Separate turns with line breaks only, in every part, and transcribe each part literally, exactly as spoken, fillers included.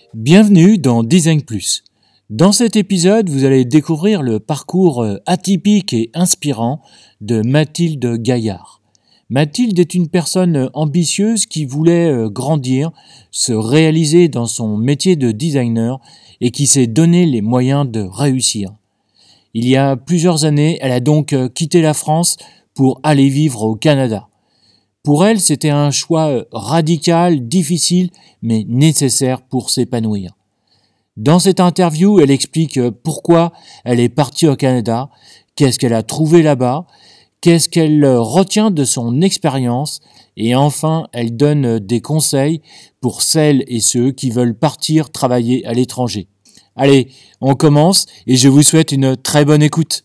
Bienvenue dans Design Plus. Dans cet épisode, vous allez découvrir le parcours atypique et inspirant de Mathilde Gaillard. Mathilde est une personne ambitieuse qui voulait grandir, se réaliser dans son métier de designer et qui s'est donné les moyens de réussir. Il y a plusieurs années, elle a donc quitté la France pour aller vivre au Canada. Pour elle, c'était un choix radical, difficile, mais nécessaire pour s'épanouir. Dans cette interview, elle explique pourquoi elle est partie au Canada, qu'est-ce qu'elle a trouvé là-bas, qu'est-ce qu'elle retient de son expérience, et enfin, elle donne des conseils pour celles et ceux qui veulent partir travailler à l'étranger. Allez, on commence et je vous souhaite une très bonne écoute.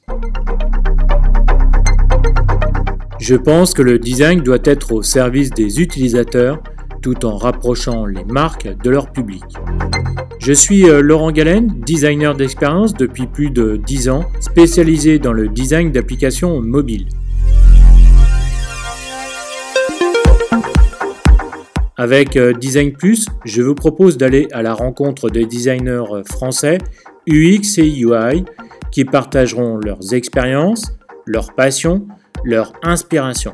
Je pense que le design doit être au service des utilisateurs tout en rapprochant les marques de leur public. Je suis Laurent Galen, designer d'expérience depuis plus de dix ans, spécialisé dans le design d'applications mobiles. Avec Design Plus, je vous propose d'aller à la rencontre des designers français U X et U I qui partageront leurs expériences, leurs passions, leur inspiration.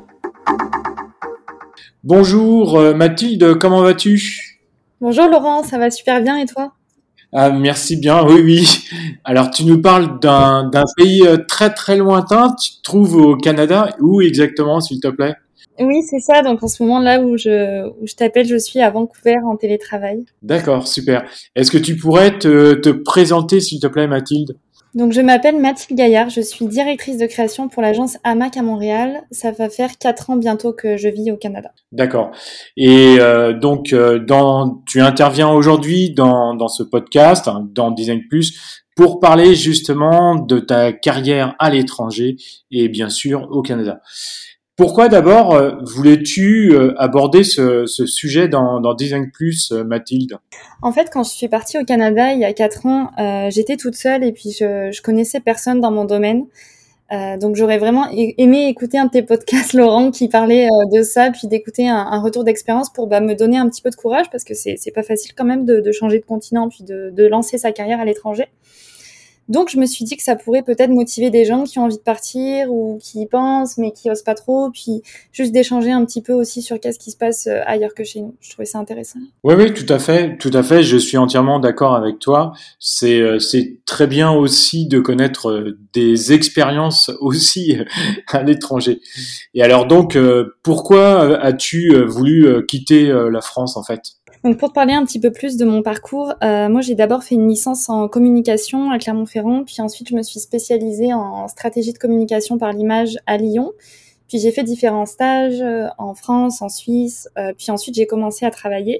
Bonjour euh, Mathilde, comment vas-tu ?
Bonjour Laurent, ça va super bien et toi ?
Ah, merci bien, oui, oui. Alors tu nous parles d'un, d'un pays très très lointain, tu te trouves au Canada, où exactement s'il te plaît ?
Oui, c'est ça, donc en ce moment là où je, où je t'appelle, je suis à Vancouver en télétravail.
D'accord, super. Est-ce que tu pourrais te, te présenter s'il te plaît Mathilde ?
Donc je m'appelle Mathilde Gaillard, je suis directrice de création pour l'agence Hamac à Montréal. Ça va faire quatre ans bientôt que je vis au Canada.
D'accord. Et euh, donc, euh, dans, tu interviens aujourd'hui dans, dans ce podcast, hein, dans Design Plus, pour parler justement de ta carrière à l'étranger et bien sûr au Canada. Pourquoi d'abord euh, voulais-tu euh, aborder ce, ce sujet dans, dans Design Plus, euh, Mathilde ?
En fait, quand je suis partie au Canada il y a quatre ans, euh, j'étais toute seule et puis je, je connaissais personne dans mon domaine. Euh, donc j'aurais vraiment aimé écouter un de tes podcasts, Laurent, qui parlait euh, de ça, puis d'écouter un, un retour d'expérience pour bah, me donner un petit peu de courage, parce que c'est, c'est pas facile quand même de, de changer de continent, puis de, de lancer sa carrière à l'étranger. Donc je me suis dit que ça pourrait peut-être motiver des gens qui ont envie de partir ou qui y pensent mais qui osent pas trop, puis juste d'échanger un petit peu aussi sur qu'est-ce qui se passe ailleurs que chez nous. Je trouvais ça intéressant.
Oui, oui, tout à fait, tout à fait. Je suis entièrement d'accord avec toi. C'est, euh, c'est très bien aussi de connaître euh, des expériences aussi à l'étranger. Et alors donc, euh, pourquoi as-tu euh, voulu euh, quitter euh, la France en fait ?
Donc pour te parler un petit peu plus de mon parcours, euh, moi j'ai d'abord fait une licence en communication à Clermont-Ferrand, puis ensuite je me suis spécialisée en stratégie de communication par l'image à Lyon. Puis j'ai fait différents stages euh, en France, en Suisse, euh, puis ensuite j'ai commencé à travailler.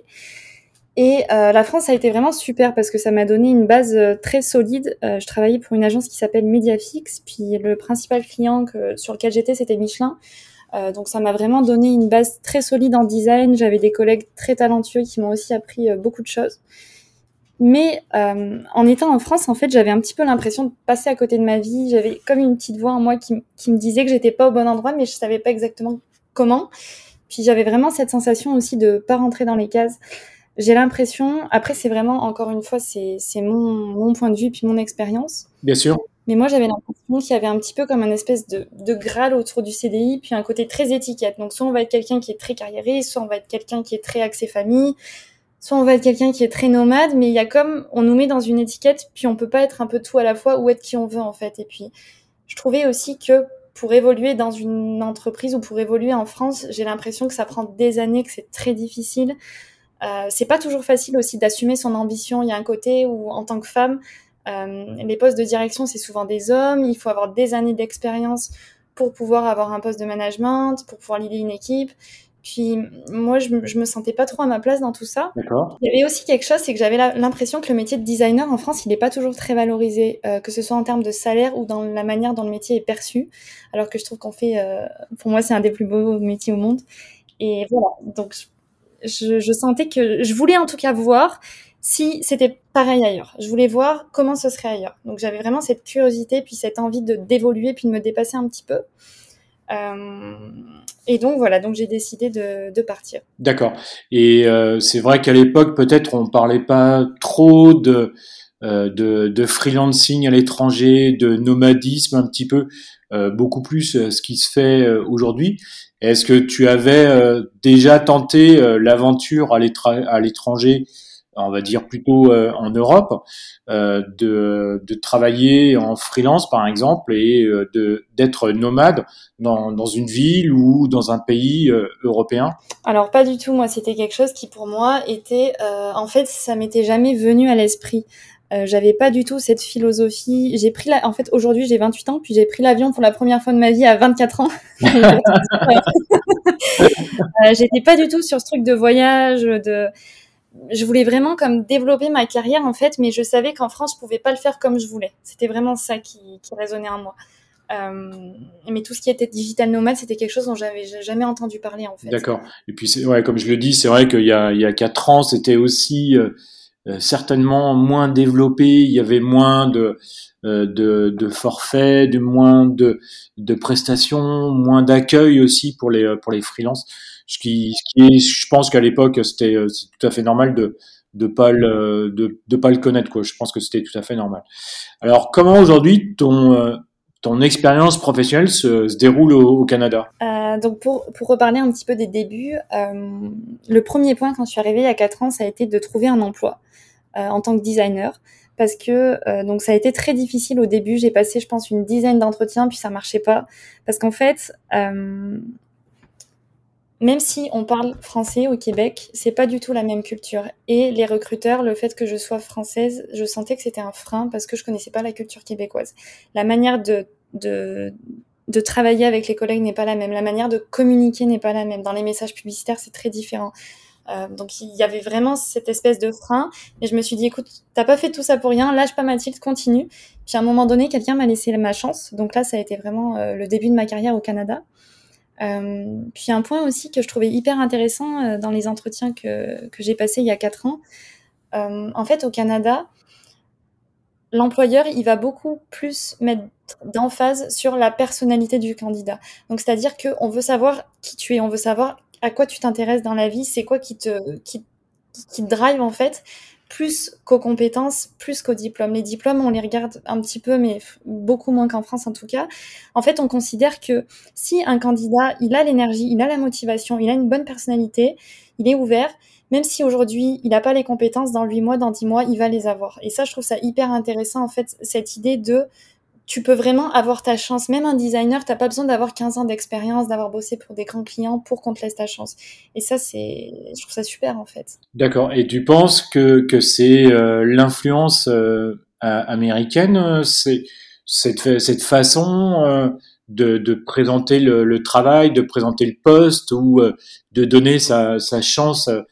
Et euh, la France a été vraiment super parce que ça m'a donné une base euh, très solide. Euh, je travaillais pour une agence qui s'appelle Mediafix, puis le principal client que, sur lequel j'étais, c'était Michelin. Euh, donc ça m'a vraiment donné une base très solide en design. J'avais des collègues très talentueux qui m'ont aussi appris euh, beaucoup de choses. Mais euh, en étant en France, en fait, j'avais un petit peu l'impression de passer à côté de ma vie. J'avais comme une petite voix en moi qui, qui me disait que j'étais pas au bon endroit, mais je savais pas exactement comment. Puis j'avais vraiment cette sensation aussi de pas rentrer dans les cases. J'ai l'impression, après c'est vraiment, encore une fois, c'est, c'est mon, mon point de vue puis mon expérience.
Bien sûr.
Mais moi, j'avais l'impression qu'il y avait un petit peu comme un espèce de, de graal autour du C D I, puis un côté très étiquette. Donc, soit on va être quelqu'un qui est très carriériste, soit on va être quelqu'un qui est très axé famille, soit on va être quelqu'un qui est très nomade, mais il y a comme, on nous met dans une étiquette, puis on peut pas être un peu tout à la fois ou être qui on veut, en fait. Et puis, je trouvais aussi que pour évoluer dans une entreprise ou pour évoluer en France, j'ai l'impression que ça prend des années, que c'est très difficile. Euh, c'est pas toujours facile aussi d'assumer son ambition. Il y a un côté où, en tant que femme, Euh, les postes de direction, c'est souvent des hommes. Il faut avoir des années d'expérience pour pouvoir avoir un poste de management, pour pouvoir leader une équipe. Puis moi, je, je me sentais pas trop à ma place dans tout ça.
D'accord.
Il y avait aussi quelque chose, c'est que j'avais la, l'impression que le métier de designer en France, il n'est pas toujours très valorisé, euh, que ce soit en termes de salaire ou dans la manière dont le métier est perçu. Alors que je trouve qu'on fait, euh, pour moi, c'est un des plus beaux métiers au monde. Et voilà, donc je, je sentais que je voulais en tout cas voir si c'était pareil ailleurs. Je voulais voir comment ce serait ailleurs. Donc j'avais vraiment cette curiosité, puis cette envie de d'évoluer, puis de me dépasser un petit peu. Euh, et donc voilà, donc j'ai décidé de, de partir.
D'accord. Et euh, c'est vrai qu'à l'époque, peut-être, on parlait pas trop de euh, de, de freelancing à l'étranger, de nomadisme un petit peu, euh, beaucoup plus euh, ce qui se fait euh, aujourd'hui. Est-ce que tu avais euh, déjà tenté euh, l'aventure à l'étra- à l'étranger, on va dire plutôt euh, en Europe, euh, de, de travailler en freelance par exemple et euh, de d'être nomade dans, dans une ville ou dans un pays euh, européen?
Alors pas du tout, moi c'était quelque chose qui pour moi était, euh, en fait ça m'était jamais venu à l'esprit. Euh, j'avais pas du tout cette philosophie. J'ai pris la... En fait aujourd'hui j'ai vingt-huit ans, puis j'ai pris l'avion pour la première fois de ma vie à vingt-quatre ans. Et pour te dire, euh, j'étais pas du tout sur ce truc de voyage, de je voulais vraiment comme développer ma carrière en fait, mais je savais qu'en France je pouvais pas le faire comme je voulais. C'était vraiment ça qui, qui résonnait en moi. Euh, mais tout ce qui était digital nomade, c'était quelque chose dont j'avais jamais entendu parler en fait.
D'accord. Et puis, c'est, ouais, comme je le dis, c'est vrai qu'il y a, il y a quatre ans, c'était aussi euh, euh, certainement moins développé. Il y avait moins de, euh, de, de forfaits, de moins de, de prestations, moins d'accueil aussi pour les, pour les freelances. Ce qui, ce qui est, je pense qu'à l'époque, c'était, euh, c'est tout à fait normal de, de pas le, de, de pas le connaître, quoi. Je pense que c'était tout à fait normal. Alors, comment aujourd'hui ton, euh, ton expérience professionnelle se, se déroule au, au Canada?
Euh, donc pour, pour reparler un petit peu des débuts, euh, le premier point quand je suis arrivée il y a quatre ans, ça a été de trouver un emploi euh, en tant que designer. Parce que euh, donc ça a été très difficile au début. J'ai passé, je pense, une dizaine d'entretiens, puis ça marchait pas. Parce qu'en fait, euh, même si on parle français au Québec, c'est pas du tout la même culture. Et les recruteurs, le fait que je sois française, je sentais que c'était un frein parce que je connaissais pas la culture québécoise. La manière de, de, de travailler avec les collègues n'est pas la même. La manière de communiquer n'est pas la même. Dans les messages publicitaires, c'est très différent. Euh, donc il y avait vraiment cette espèce de frein. Et je me suis dit, écoute, t'as pas fait tout ça pour rien, lâche pas Mathilde, continue. Puis à un moment donné, quelqu'un m'a laissé ma chance. Donc là, ça a été vraiment euh, le début de ma carrière au Canada. Euh, puis un point aussi que je trouvais hyper intéressant euh, dans les entretiens que, que j'ai passés il y a quatre ans, euh, en fait au Canada, l'employeur il va beaucoup plus mettre d'emphase sur la personnalité du candidat. Donc c'est-à-dire qu'on veut savoir qui tu es, on veut savoir à quoi tu t'intéresses dans la vie, c'est quoi qui te, qui, qui te drive en fait, plus qu'aux compétences, plus qu'aux diplômes. Les diplômes, on les regarde un petit peu, mais beaucoup moins qu'en France en tout cas. En fait, on considère que si un candidat, il a l'énergie, il a la motivation, il a une bonne personnalité, il est ouvert, même si aujourd'hui, il n'a pas les compétences, dans huit mois, dans dix mois, il va les avoir. Et ça, je trouve ça hyper intéressant, en fait, cette idée de tu peux vraiment avoir ta chance. Même un designer, t'as pas besoin d'avoir quinze ans d'expérience, d'avoir bossé pour des grands clients pour qu'on te laisse ta chance. Et ça, c'est, je trouve ça super, en fait.
D'accord. Et tu penses que, que c'est euh, l'influence euh, a- américaine, euh, c'est cette, fa- cette façon euh, de, de présenter le, le travail, de présenter le poste ou euh, de donner sa, sa chance à,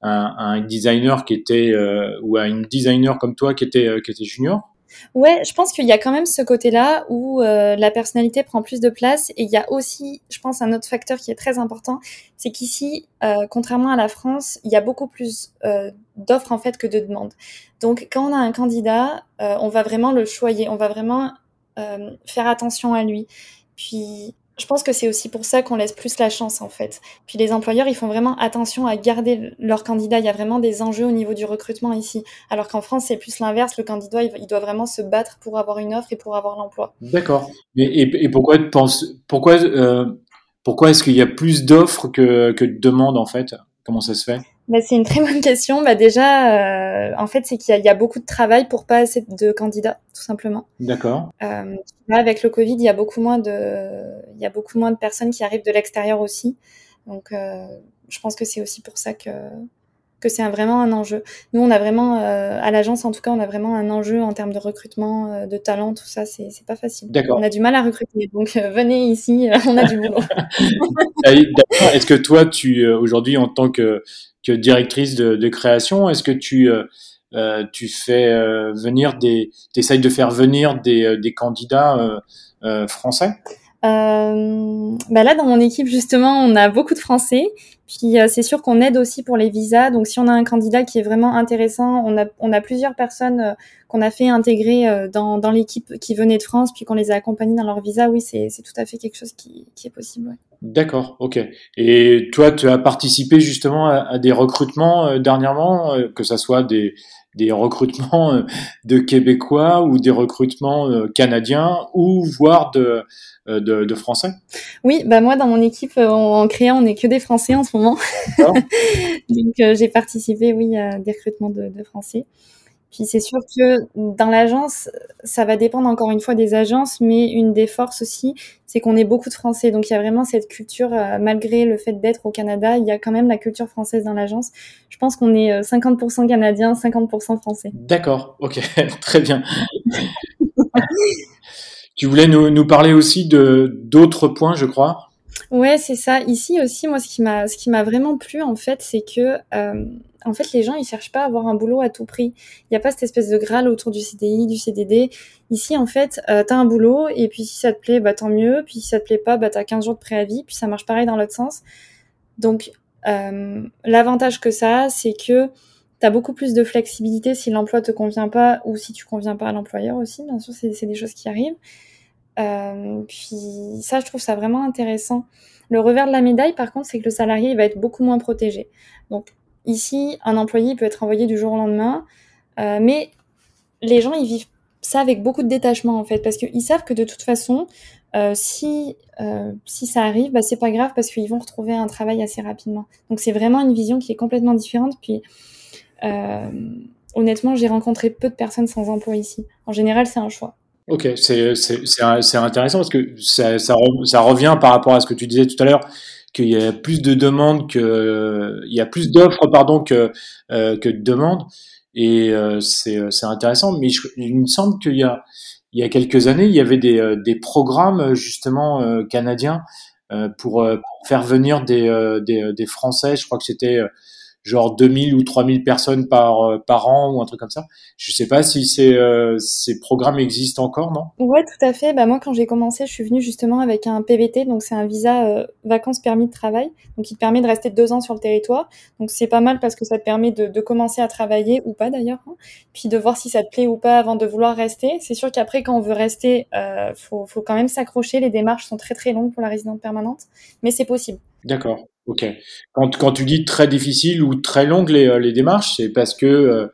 à un designer qui était euh, ou à une designer comme toi qui était euh, qui était junior?
Ouais, je pense qu'il y a quand même ce côté-là où euh, la personnalité prend plus de place. Et il y a aussi, je pense, un autre facteur qui est très important, c'est qu'ici, euh, contrairement à la France, il y a beaucoup plus euh, d'offres en fait que de demandes. Donc, quand on a un candidat, euh, on va vraiment le choyer, on va vraiment euh, faire attention à lui. Puis, je pense que c'est aussi pour ça qu'on laisse plus la chance en fait. Puis les employeurs, ils font vraiment attention à garder leurs candidats. Il y a vraiment des enjeux au niveau du recrutement ici. Alors qu'en France, c'est plus l'inverse. Le candidat, il, il doit vraiment se battre pour avoir une offre et pour avoir l'emploi.
D'accord. Et, et, et pourquoi tu penses pourquoi euh, pourquoi est-ce qu'il y a plus d'offres que, que de demandes en fait? Comment ça se fait?
Bah, c'est une très bonne question. Bah, déjà, euh, en fait, c'est qu'il y a, il y a beaucoup de travail pour pas assez de candidats, tout simplement.
D'accord.
Euh, Là, avec le Covid, il y a beaucoup moins de, il y a beaucoup moins de personnes qui arrivent de l'extérieur aussi. Donc, euh, je pense que c'est aussi pour ça que que c'est un, vraiment un enjeu. Nous, on a vraiment, euh, à l'agence en tout cas, on a vraiment un enjeu en termes de recrutement, euh, de talent, tout ça, c'est, c'est pas facile. On
D'accord.
a du mal à recruter, donc euh, venez ici, euh, on a du boulot.
D'ailleurs, est-ce que toi, tu euh, aujourd'hui en tant que, que directrice de, de création, est-ce que tu euh, euh, tu fais euh, venir des, t'essayes de faire venir des, euh, des candidats euh, euh, français?
Euh, bah là, dans mon équipe, justement, on a beaucoup de Français. Puis euh, c'est sûr qu'on aide aussi pour les visas. Donc si on a un candidat qui est vraiment intéressant, on a, on a plusieurs personnes euh, qu'on a fait intégrer euh, dans, dans l'équipe qui venaient de France, puis qu'on les a accompagnés dans leur visa. Oui, c'est, c'est tout à fait quelque chose qui, qui est possible. Ouais.
D'accord, ok. Et toi, tu as participé justement à, à des recrutements euh, dernièrement, euh, que ça soit des, des recrutements euh, de Québécois ou des recrutements euh, canadiens ou voire de, euh, de, de Français?
Oui, bah moi, dans mon équipe, euh, en créant, on n'est que des Français en ce moment.
D'accord.
Donc euh, j'ai participé, oui, à des recrutements de, de Français. Puis c'est sûr que dans l'agence, ça va dépendre encore une fois des agences, mais une des forces aussi, c'est qu'on est beaucoup de Français. Donc il y a vraiment cette culture, euh, malgré le fait d'être au Canada, il y a quand même la culture française dans l'agence. Je pense qu'on est euh, cinquante pour cent Canadiens, cinquante pour cent Français.
D'accord, ok, très bien. Tu voulais nous, nous parler aussi de d'autres points, je crois.
Ouais, c'est ça. Ici aussi, moi, ce qui m'a, ce qui m'a vraiment plu, en fait, c'est que, euh, en fait, les gens, ils cherchent pas à avoir un boulot à tout prix. Il n'y a pas cette espèce de Graal autour du C D I, du C D D. Ici, en fait, euh, t'as un boulot, et puis si ça te plaît, bah tant mieux. Puis si ça te plaît pas, bah t'as quinze jours de préavis, puis ça marche pareil dans l'autre sens. Donc, euh, l'avantage que ça a, c'est que t'as beaucoup plus de flexibilité si l'emploi te convient pas, ou si tu conviens pas à l'employeur aussi. Bien sûr, c'est, c'est des choses qui arrivent. Euh, puis ça, je trouve ça vraiment intéressant. Le revers de la médaille, par contre, c'est que le salarié il va être beaucoup moins protégé. Donc ici, un employé peut être envoyé du jour au lendemain, euh, mais les gens, ils vivent ça avec beaucoup de détachement, en fait, parce qu'ils savent que de toute façon, euh, si, euh, si ça arrive, bah, c'est pas grave, parce qu'ils vont retrouver un travail assez rapidement. Donc c'est vraiment une vision qui est complètement différente. Puis euh, honnêtement, j'ai rencontré peu de personnes sans emploi ici. En général, c'est un choix.
Ok, c'est c'est c'est c'est intéressant parce que ça ça re- ça revient par rapport à ce que tu disais tout à l'heure qu'il y a plus de demandes que il y a plus d'offres pardon que euh, que de demandes et euh, c'est c'est intéressant. Mais je- il me semble qu'il y a il y a quelques années il y avait des euh, des programmes justement euh, canadiens euh, pour, euh, pour faire venir des euh, des des Français. Je crois que c'était euh, genre deux mille ou trois mille personnes par euh, par an ou un truc comme ça. Je sais pas si ces euh, ces programmes existent encore, non?
Ouais, tout à fait. Bah, moi, quand j'ai commencé, je suis venue justement avec un P V T, donc c'est un visa euh, vacances permis de travail, donc il te permet de rester deux ans sur le territoire. Donc c'est pas mal parce que ça te permet de, de commencer à travailler ou pas d'ailleurs, hein, puis de voir si ça te plaît ou pas avant de vouloir rester. C'est sûr qu'après, quand on veut rester, euh, faut, faut quand même s'accrocher. Les démarches sont très très longues pour la résidence permanente, mais c'est possible.
D'accord, ok. Quand, quand tu dis très difficile ou très longue les, euh, les démarches, c'est parce que euh,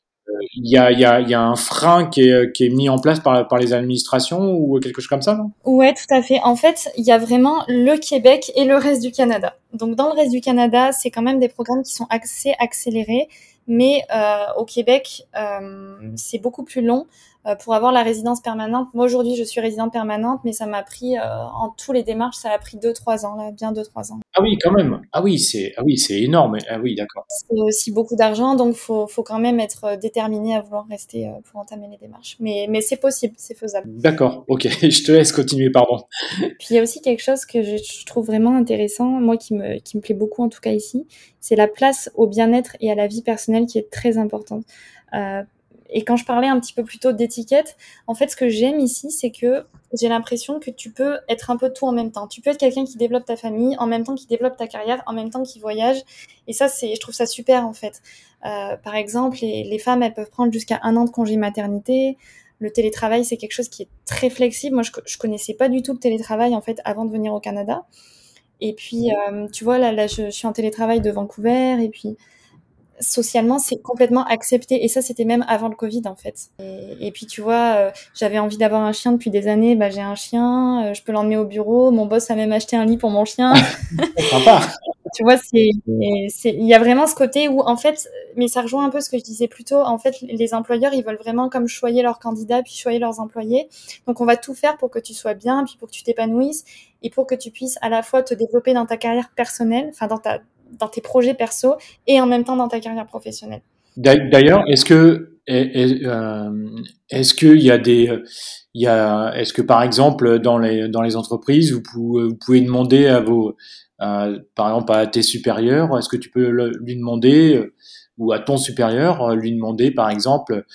il y a, il y a, il y a un frein qui est, qui est mis en place par, par les administrations ou quelque chose comme ça, non?
Ouais, tout à fait. En fait, il y a vraiment le Québec et le reste du Canada. Donc, dans le reste du Canada, c'est quand même des programmes qui sont assez accélérés, mais euh, au Québec, euh, c'est beaucoup plus long euh, pour avoir la résidence permanente. Moi, aujourd'hui, je suis résidente permanente, mais ça m'a pris, euh, en tous les démarches, ça a pris deux, trois ans, là, bien deux, trois ans.
Ah oui, quand même. Ah oui, c'est ah oui, c'est énorme. Ah oui, d'accord.
C'est aussi beaucoup d'argent, donc faut, faut quand même être euh, déterminé à vouloir rester euh, pour entamer les démarches. Mais, mais c'est possible, c'est faisable.
D'accord, ok. Je te laisse continuer, pardon.
Puis il y a aussi quelque chose que je, je trouve vraiment intéressant, moi qui me, qui me plaît beaucoup en tout cas ici, c'est la place au bien-être et à la vie personnelle qui est très importante. Euh, et quand je parlais un petit peu plus tôt d'étiquette, en fait ce que j'aime ici, c'est que j'ai l'impression que tu peux être un peu tout en même temps. Tu peux être quelqu'un qui développe ta famille, en même temps qui développe ta carrière, en même temps qui voyage. Et ça, c'est, je trouve ça super en fait. Euh, par exemple, les, les femmes, elles peuvent prendre jusqu'à un an de congé maternité. Le télétravail, c'est quelque chose qui est très flexible. Moi, je, je connaissais pas du tout le télétravail en fait avant de venir au Canada. Et puis, euh, tu vois, là, là, je, je suis en télétravail de Vancouver. Et puis, socialement, c'est complètement accepté. Et ça, c'était même avant le Covid, en fait. Et, et puis, tu vois, euh, j'avais envie d'avoir un chien depuis des années. Bah, j'ai un chien. Euh, je peux l'emmener au bureau. Mon boss a même acheté un lit pour mon chien.
Sympa.
Tu vois, c'est, c'est, il y a vraiment ce côté où, en fait, mais ça rejoint un peu ce que je disais plus tôt. En fait, les employeurs, ils veulent vraiment comme choyer leurs candidats, puis choyer leurs employés. Donc, on va tout faire pour que tu sois bien, puis pour que tu t'épanouisses, et pour que tu puisses à la fois te développer dans ta carrière personnelle, enfin, dans ta, dans tes projets perso, et en même temps dans ta carrière professionnelle.
D'a- D'ailleurs, est-ce que est- est- euh, est-ce qu'il y a des il y a est-ce que par exemple dans les dans les entreprises vous pouvez, vous pouvez demander à vos à- par exemple à tes supérieurs, est-ce que tu peux le- lui demander euh, ou à ton supérieur euh, lui demander par exemple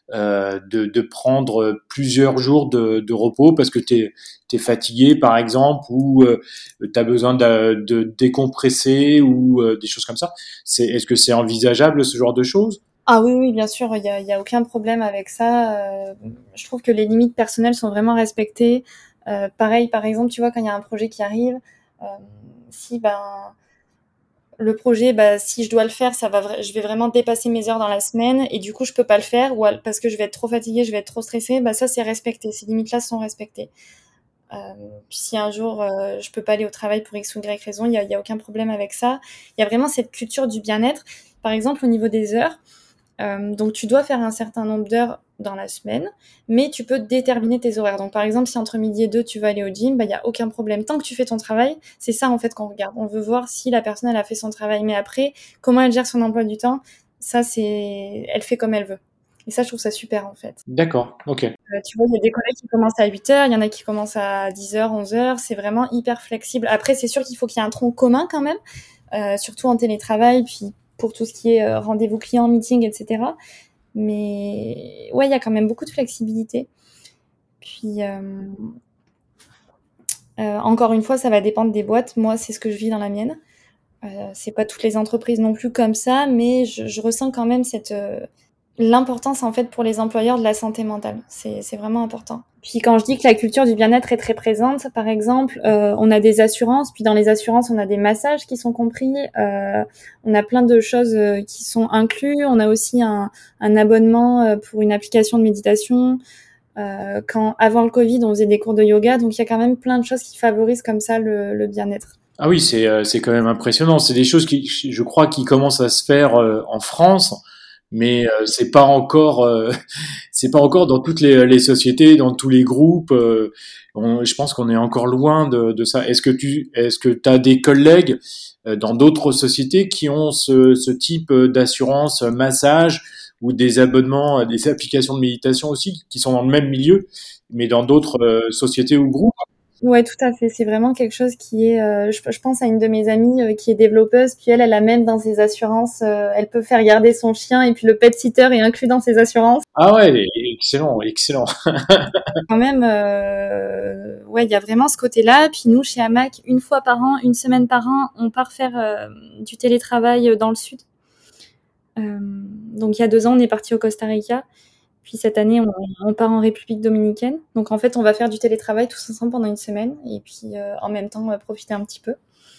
euh, de, de prendre plusieurs jours de, de repos parce que t'es t'es fatigué par exemple ou euh, t'as besoin de, de décompresser ou euh, des choses comme ça. C'est est-ce que c'est envisageable ce genre de choses?
Ah oui, oui, bien sûr, il y a, il y a aucun problème avec ça. Euh, je trouve que les limites personnelles sont vraiment respectées. Euh, pareil, par exemple, tu vois, quand il y a un projet qui arrive, euh, si ben le projet, bah, si je dois le faire, ça va, vra- je vais vraiment dépasser mes heures dans la semaine et du coup, je peux pas le faire ou al- parce que je vais être trop fatiguée, je vais être trop stressée. Bah, ça, c'est respecté. Ces limites-là sont respectées. Euh, puis si un jour, euh, je peux pas aller au travail pour X ou Y raison, il y a, il y a aucun problème avec ça. Il y a vraiment cette culture du bien-être. Par exemple, au niveau des heures, euh, donc tu dois faire un certain nombre d'heures dans la semaine, mais tu peux déterminer tes horaires. Donc par exemple, si entre midi et deux tu vas aller au gym, bah il y a aucun problème. Tant que tu fais ton travail, c'est ça en fait qu'on regarde. On veut voir si la personne elle a fait son travail, mais après comment elle gère son emploi du temps, ça c'est, elle fait comme elle veut. Et ça je trouve ça super en fait.
D'accord, ok.
Euh, tu vois, il y a des collègues qui commencent à huit heures, il y en a qui commencent à dix heures, onze heures. C'est vraiment hyper flexible. Après c'est sûr qu'il faut qu'il y ait un tronc commun quand même, euh, surtout en télétravail, puis pour tout ce qui est euh, rendez-vous client, meeting, et cetera. Mais ouais, il y a quand même beaucoup de flexibilité. Puis euh, euh, encore une fois, ça va dépendre des boîtes. Moi, c'est ce que je vis dans la mienne. Euh, c'est pas toutes les entreprises non plus comme ça, mais je, je ressens quand même cette euh, l'importance en fait pour les employeurs de la santé mentale. C'est c'est vraiment important. Puis quand je dis que la culture du bien-être est très présente, par exemple, euh, on a des assurances, puis dans les assurances, on a des massages qui sont compris, euh, on a plein de choses euh, qui sont inclus, on a aussi un, un abonnement euh, pour une application de méditation. Euh, quand avant le Covid, on faisait des cours de yoga, donc il y a quand même plein de choses qui favorisent comme ça le, le bien-être.
Ah oui, c'est euh, c'est quand même impressionnant. C'est des choses qui, je crois, qui commencent à se faire euh, en France, mais euh, c'est pas encore, euh, c'est pas encore dans toutes les, les sociétés, dans tous les groupes. Euh, on- je pense qu'on est encore loin de, de ça. Est-ce que tu, est-ce que t'as des collègues euh, dans d'autres sociétés qui ont ce, ce type euh, d'assurance euh, massage ou des abonnements, à des applications de méditation aussi, qui sont dans le même milieu, mais dans d'autres euh, sociétés ou groupes?
Ouais, tout à fait. C'est vraiment quelque chose qui est. Euh, je, je pense à une de mes amies euh, qui est développeuse, puis elle, elle a même dans ses assurances, euh, elle peut faire garder son chien et puis le pet sitter est inclus dans ses assurances.
Ah ouais, excellent, excellent.
Quand même, euh, ouais, il y a vraiment ce côté-là. Puis nous, chez Hamac, une fois par an, une semaine par an, on part faire euh, du télétravail dans le sud. Euh, donc il y a deux ans, on est parti au Costa Rica. Puis cette année, on, on part en République dominicaine. Donc en fait, on va faire du télétravail tous ensemble pendant une semaine et puis euh, en même temps euh, profiter un petit peu.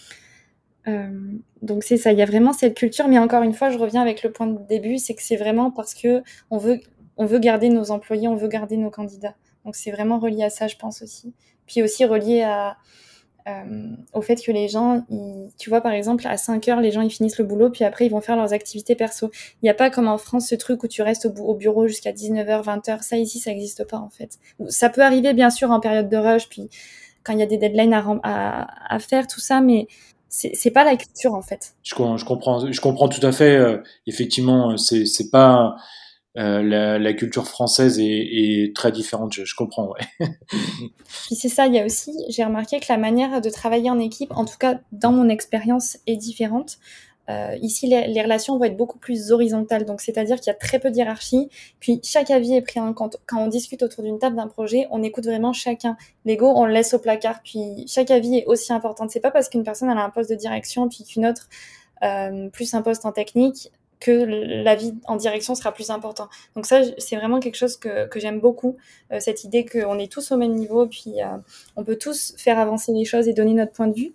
Euh, donc c'est ça, il y a vraiment cette culture, mais encore une fois, je reviens avec le point de début, c'est que c'est vraiment parce que on veut, on veut garder nos employés, on veut garder nos candidats. Donc c'est vraiment relié à ça, je pense aussi. Puis aussi relié à, euh, au fait que les gens, ils, tu vois, par exemple, à cinq heures, les gens, ils finissent le boulot, puis après, ils vont faire leurs activités perso. Il n'y a pas comme en France ce truc où tu restes au, au bureau jusqu'à dix-neuf heures, vingt heures. Ça, ici, ça n'existe pas, en fait. Ça peut arriver, bien sûr, en période de rush, puis quand il y a des deadlines à, à, à faire, tout ça, mais c'est, c'est pas la culture, en fait.
Je, je comprends, je comprends tout à fait. Euh, effectivement, c'est c'est pas euh, la, la culture française est, est très différente. Je, je comprends. Ouais.
Puis c'est ça, il y a aussi, j'ai remarqué que la manière de travailler en équipe, en tout cas dans mon expérience, est différente. Euh, ici, les, les relations vont être beaucoup plus horizontales, donc c'est-à-dire qu'il y a très peu de hiérarchie, puis chaque avis est pris en compte. Quand on discute autour d'une table d'un projet, on écoute vraiment chacun. L'ego, on le laisse au placard, puis chaque avis est aussi important. C'est pas parce qu'une personne elle a un poste de direction, puis qu'une autre euh, plus un poste en technique, que l'avis en direction sera plus important. Donc ça, c'est vraiment quelque chose que, que j'aime beaucoup, euh, cette idée qu'on est tous au même niveau, puis euh, on peut tous faire avancer les choses et donner notre point de vue.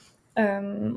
Euh,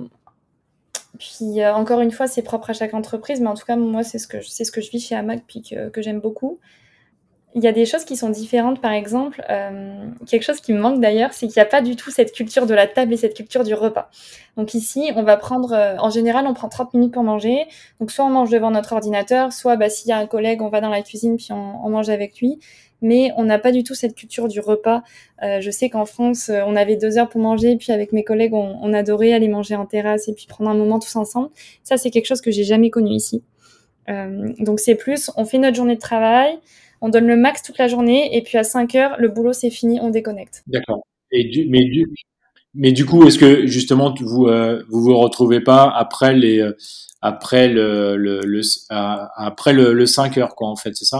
puis euh, encore une fois, c'est propre à chaque entreprise, mais en tout cas, moi, c'est ce que je, c'est ce que je vis chez Hamac, puis que, que j'aime beaucoup. Il y a des choses qui sont différentes, par exemple, euh, quelque chose qui me manque d'ailleurs, c'est qu'il n'y a pas du tout cette culture de la table et cette culture du repas. Donc ici, on va prendre, euh, en général, on prend trente minutes pour manger. Donc soit on mange devant notre ordinateur, soit bah, s'il y a un collègue, on va dans la cuisine puis on, on mange avec lui. Mais on n'a pas du tout cette culture du repas. Euh, je sais qu'en France, euh, on avait deux heures pour manger, puis avec mes collègues, on, on adorait aller manger en terrasse et puis prendre un moment tous ensemble. Ça, c'est quelque chose que j'ai jamais connu ici. Euh, donc c'est plus, on fait notre journée de travail, on donne le max toute la journée, et puis à cinq heures, le boulot c'est fini, on déconnecte.
D'accord. Et du, mais du, mais du coup, est-ce que justement vous euh, vous vous retrouvez pas après les euh, après le le, le euh, après le, le cinq heures quoi en fait, c'est ça?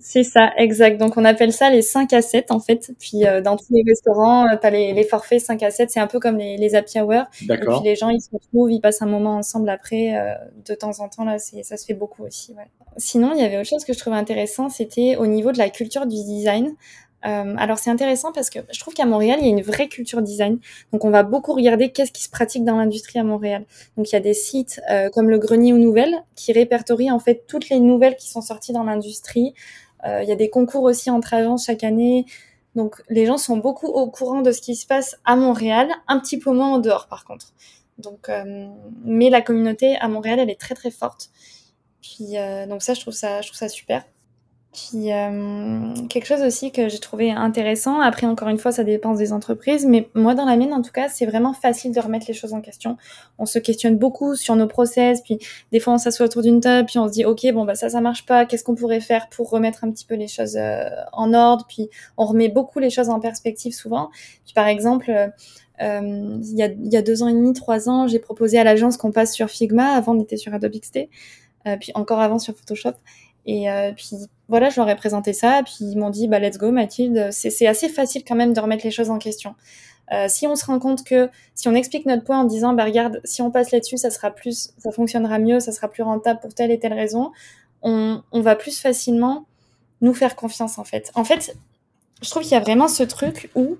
C'est ça, exact. Donc on appelle ça les cinq à sept en fait. Puis euh, dans tous les restaurants, euh, tu as les, les forfaits cinq à sept, c'est un peu comme les, les happy hour. Et puis
D'accord.
les gens, ils se retrouvent, ils passent un moment ensemble après. Euh, de temps en temps, là, c'est, ça se fait beaucoup aussi. Ouais. Sinon, il y avait autre chose que je trouvais intéressant, c'était au niveau de la culture du design. Euh, alors c'est intéressant parce que je trouve qu'à Montréal, il y a une vraie culture design. Donc on va beaucoup regarder qu'est-ce qui se pratique dans l'industrie à Montréal. Donc il y a des sites euh, comme le Grenier aux Nouvelles qui répertorient en fait toutes les nouvelles qui sont sorties dans l'industrie. Euh, il y a des concours aussi entre agences chaque année. Donc les gens sont beaucoup au courant de ce qui se passe à Montréal, un petit peu moins en dehors par contre. Donc, euh, mais la communauté à Montréal, elle est très très forte. Puis euh, donc ça, je trouve ça, je trouve ça super. Puis euh, quelque chose aussi que j'ai trouvé intéressant, après encore une fois ça dépend des entreprises, mais moi dans la mienne en tout cas c'est vraiment facile de remettre les choses en question. On se questionne beaucoup sur nos process, puis des fois on s'assoit autour d'une table, puis on se dit ok bon bah ça ça marche pas, qu'est-ce qu'on pourrait faire pour remettre un petit peu les choses euh, en ordre, puis on remet beaucoup les choses en perspective souvent. Puis par exemple euh, euh, il y a, il y a deux ans et demi, trois ans, j'ai proposé à l'agence qu'on passe sur Figma, avant on était sur Adobe X D, euh, puis encore avant sur Photoshop. Et euh, puis voilà, je leur ai présenté ça, puis ils m'ont dit bah let's go Mathilde, c'est, c'est assez facile quand même de remettre les choses en question. Euh, si on se rend compte que si on explique notre point en disant bah regarde, si on passe là-dessus, ça sera plus, ça fonctionnera mieux, ça sera plus rentable pour telle et telle raison, on, on va plus facilement nous faire confiance en fait. En fait, je trouve qu'il y a vraiment ce truc où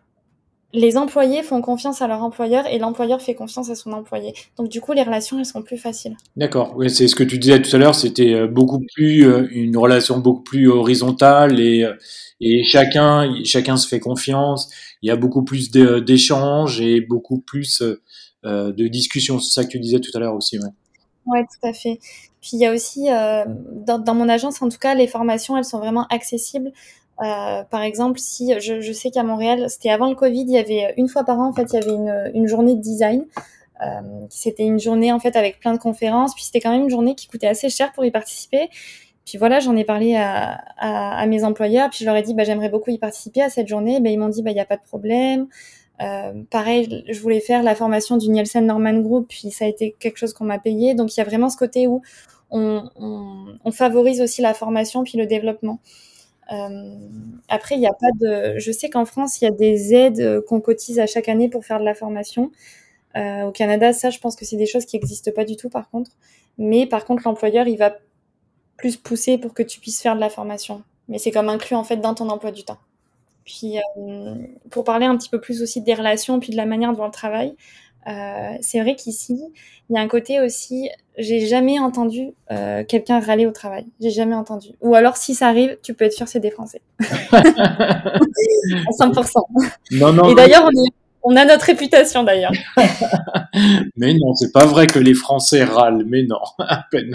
les employés font confiance à leur employeur et l'employeur fait confiance à son employé. Donc du coup, les relations, elles sont plus faciles.
D'accord. Oui, c'est ce que tu disais tout à l'heure. C'était euh, beaucoup plus euh, une relation beaucoup plus horizontale et euh, et chacun chacun se fait confiance. Il y a beaucoup plus de- d'échanges et beaucoup plus euh, euh, de discussions. C'est ça que tu disais tout à l'heure aussi. Ouais.
Ouais, tout à fait. Puis il y a aussi, euh, dans, dans mon agence, en tout cas, les formations, elles sont vraiment accessibles. Euh, par exemple, si je, je sais qu'à Montréal, c'était avant le Covid, il y avait une fois par an, en fait, il y avait une, une journée de design. Euh, c'était une journée en fait avec plein de conférences. Puis c'était quand même une journée qui coûtait assez cher pour y participer. Puis voilà, j'en ai parlé à, à, à mes employeurs. Puis je leur ai dit, bah, j'aimerais beaucoup y participer à cette journée. Ben, ils m'ont dit, bah, il n'y a pas de problème. Euh, pareil, je voulais faire la formation du Nielsen Norman Group, puis ça a été quelque chose qu'on m'a payé. Donc il y a vraiment ce côté où on, on, on favorise aussi la formation puis le développement. Euh, après, il n'y a pas de. Je sais qu'en France, il y a des aides qu'on cotise à chaque année pour faire de la formation. Euh, au Canada, ça, je pense que c'est des choses qui n'existent pas du tout, par contre. Mais par contre, l'employeur, il va plus pousser pour que tu puisses faire de la formation. Mais c'est comme inclus en fait dans ton emploi du temps. Puis, euh, pour parler un petit peu plus aussi des relations, puis de la manière dont on travaille, euh, c'est vrai qu'ici, il y a un côté aussi, j'ai jamais entendu euh, quelqu'un râler au travail. J'ai jamais entendu. Ou alors, si ça arrive, tu peux être sûr que c'est des Français. À cent pour cent.
Non, non,
Et d'ailleurs, on, est, on a notre réputation d'ailleurs.
mais non, c'est pas vrai que les Français râlent. Mais non, à peine.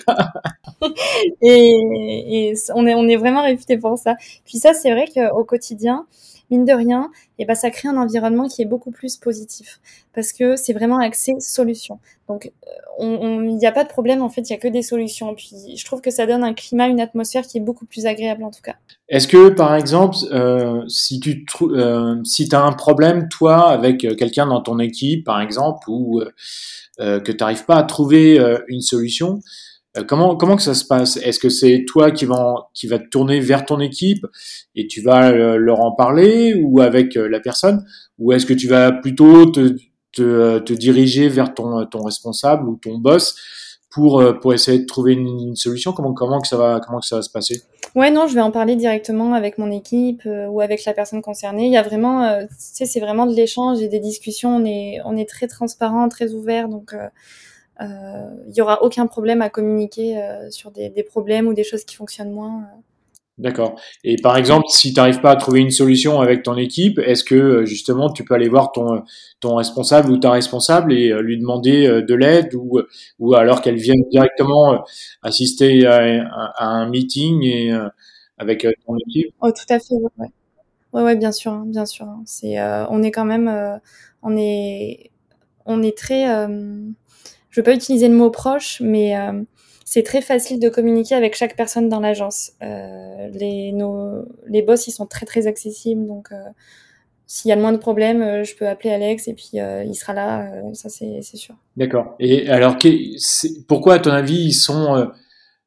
Et, et on, est, on est vraiment réputé pour ça. Puis ça, c'est vrai qu'au quotidien, mine de rien, et ben, ça crée un environnement qui est beaucoup plus positif parce que c'est vraiment axé solution. Donc, il n'y a pas de problème, en fait, il n'y a que des solutions. Puis je trouve que ça donne un climat, une atmosphère qui est beaucoup plus agréable en tout cas.
Est-ce que, par exemple, euh, si tu trou- euh, si t'as un problème, toi, avec euh, quelqu'un dans ton équipe, par exemple, ou euh, euh, que tu n'arrives pas à trouver euh, une solution, euh, comment comment que ça se passe? Est-ce que c'est toi qui va qui va te tourner vers ton équipe et tu vas euh, leur en parler ou avec euh, la personne, ou est-ce que tu vas plutôt te te, euh, te diriger vers ton ton responsable ou ton boss pour euh, pour essayer de trouver une, une solution? Comment comment que ça va comment que ça va se passer?
Ouais, non, je vais en parler directement avec mon équipe euh, ou avec la personne concernée. Il y a vraiment, euh, tu sais, c'est vraiment de l'échange et des discussions. On est, on est très transparent, très ouvert, donc euh, euh, il y aura aucun problème à communiquer euh, sur des, des problèmes ou des choses qui fonctionnent moins.
D'accord. Et par exemple, si tu n'arrives pas à trouver une solution avec ton équipe, est-ce que euh, justement tu peux aller voir ton ton responsable ou ta responsable et euh, lui demander euh, de l'aide ou ou alors qu'elle vienne directement euh, assister à, à- à un meeting et euh, avec euh, ton équipe?
Oh, tout à fait, ouais, ouais, ouais, ouais, bien sûr, hein, bien sûr, hein. C'est, euh, on est quand même, euh, on est, on est très, euh, je veux pas utiliser le mot proche, mais euh, c'est très facile de communiquer avec chaque personne dans l'agence. Euh, les, nos, les boss, ils sont très très accessibles, donc euh, s'il y a le moins de problèmes, euh, je peux appeler Alex et puis euh, il sera là, euh, ça c'est c'est sûr.
D'accord. Et alors, qu'est- c'est- pourquoi à ton avis ils sont euh,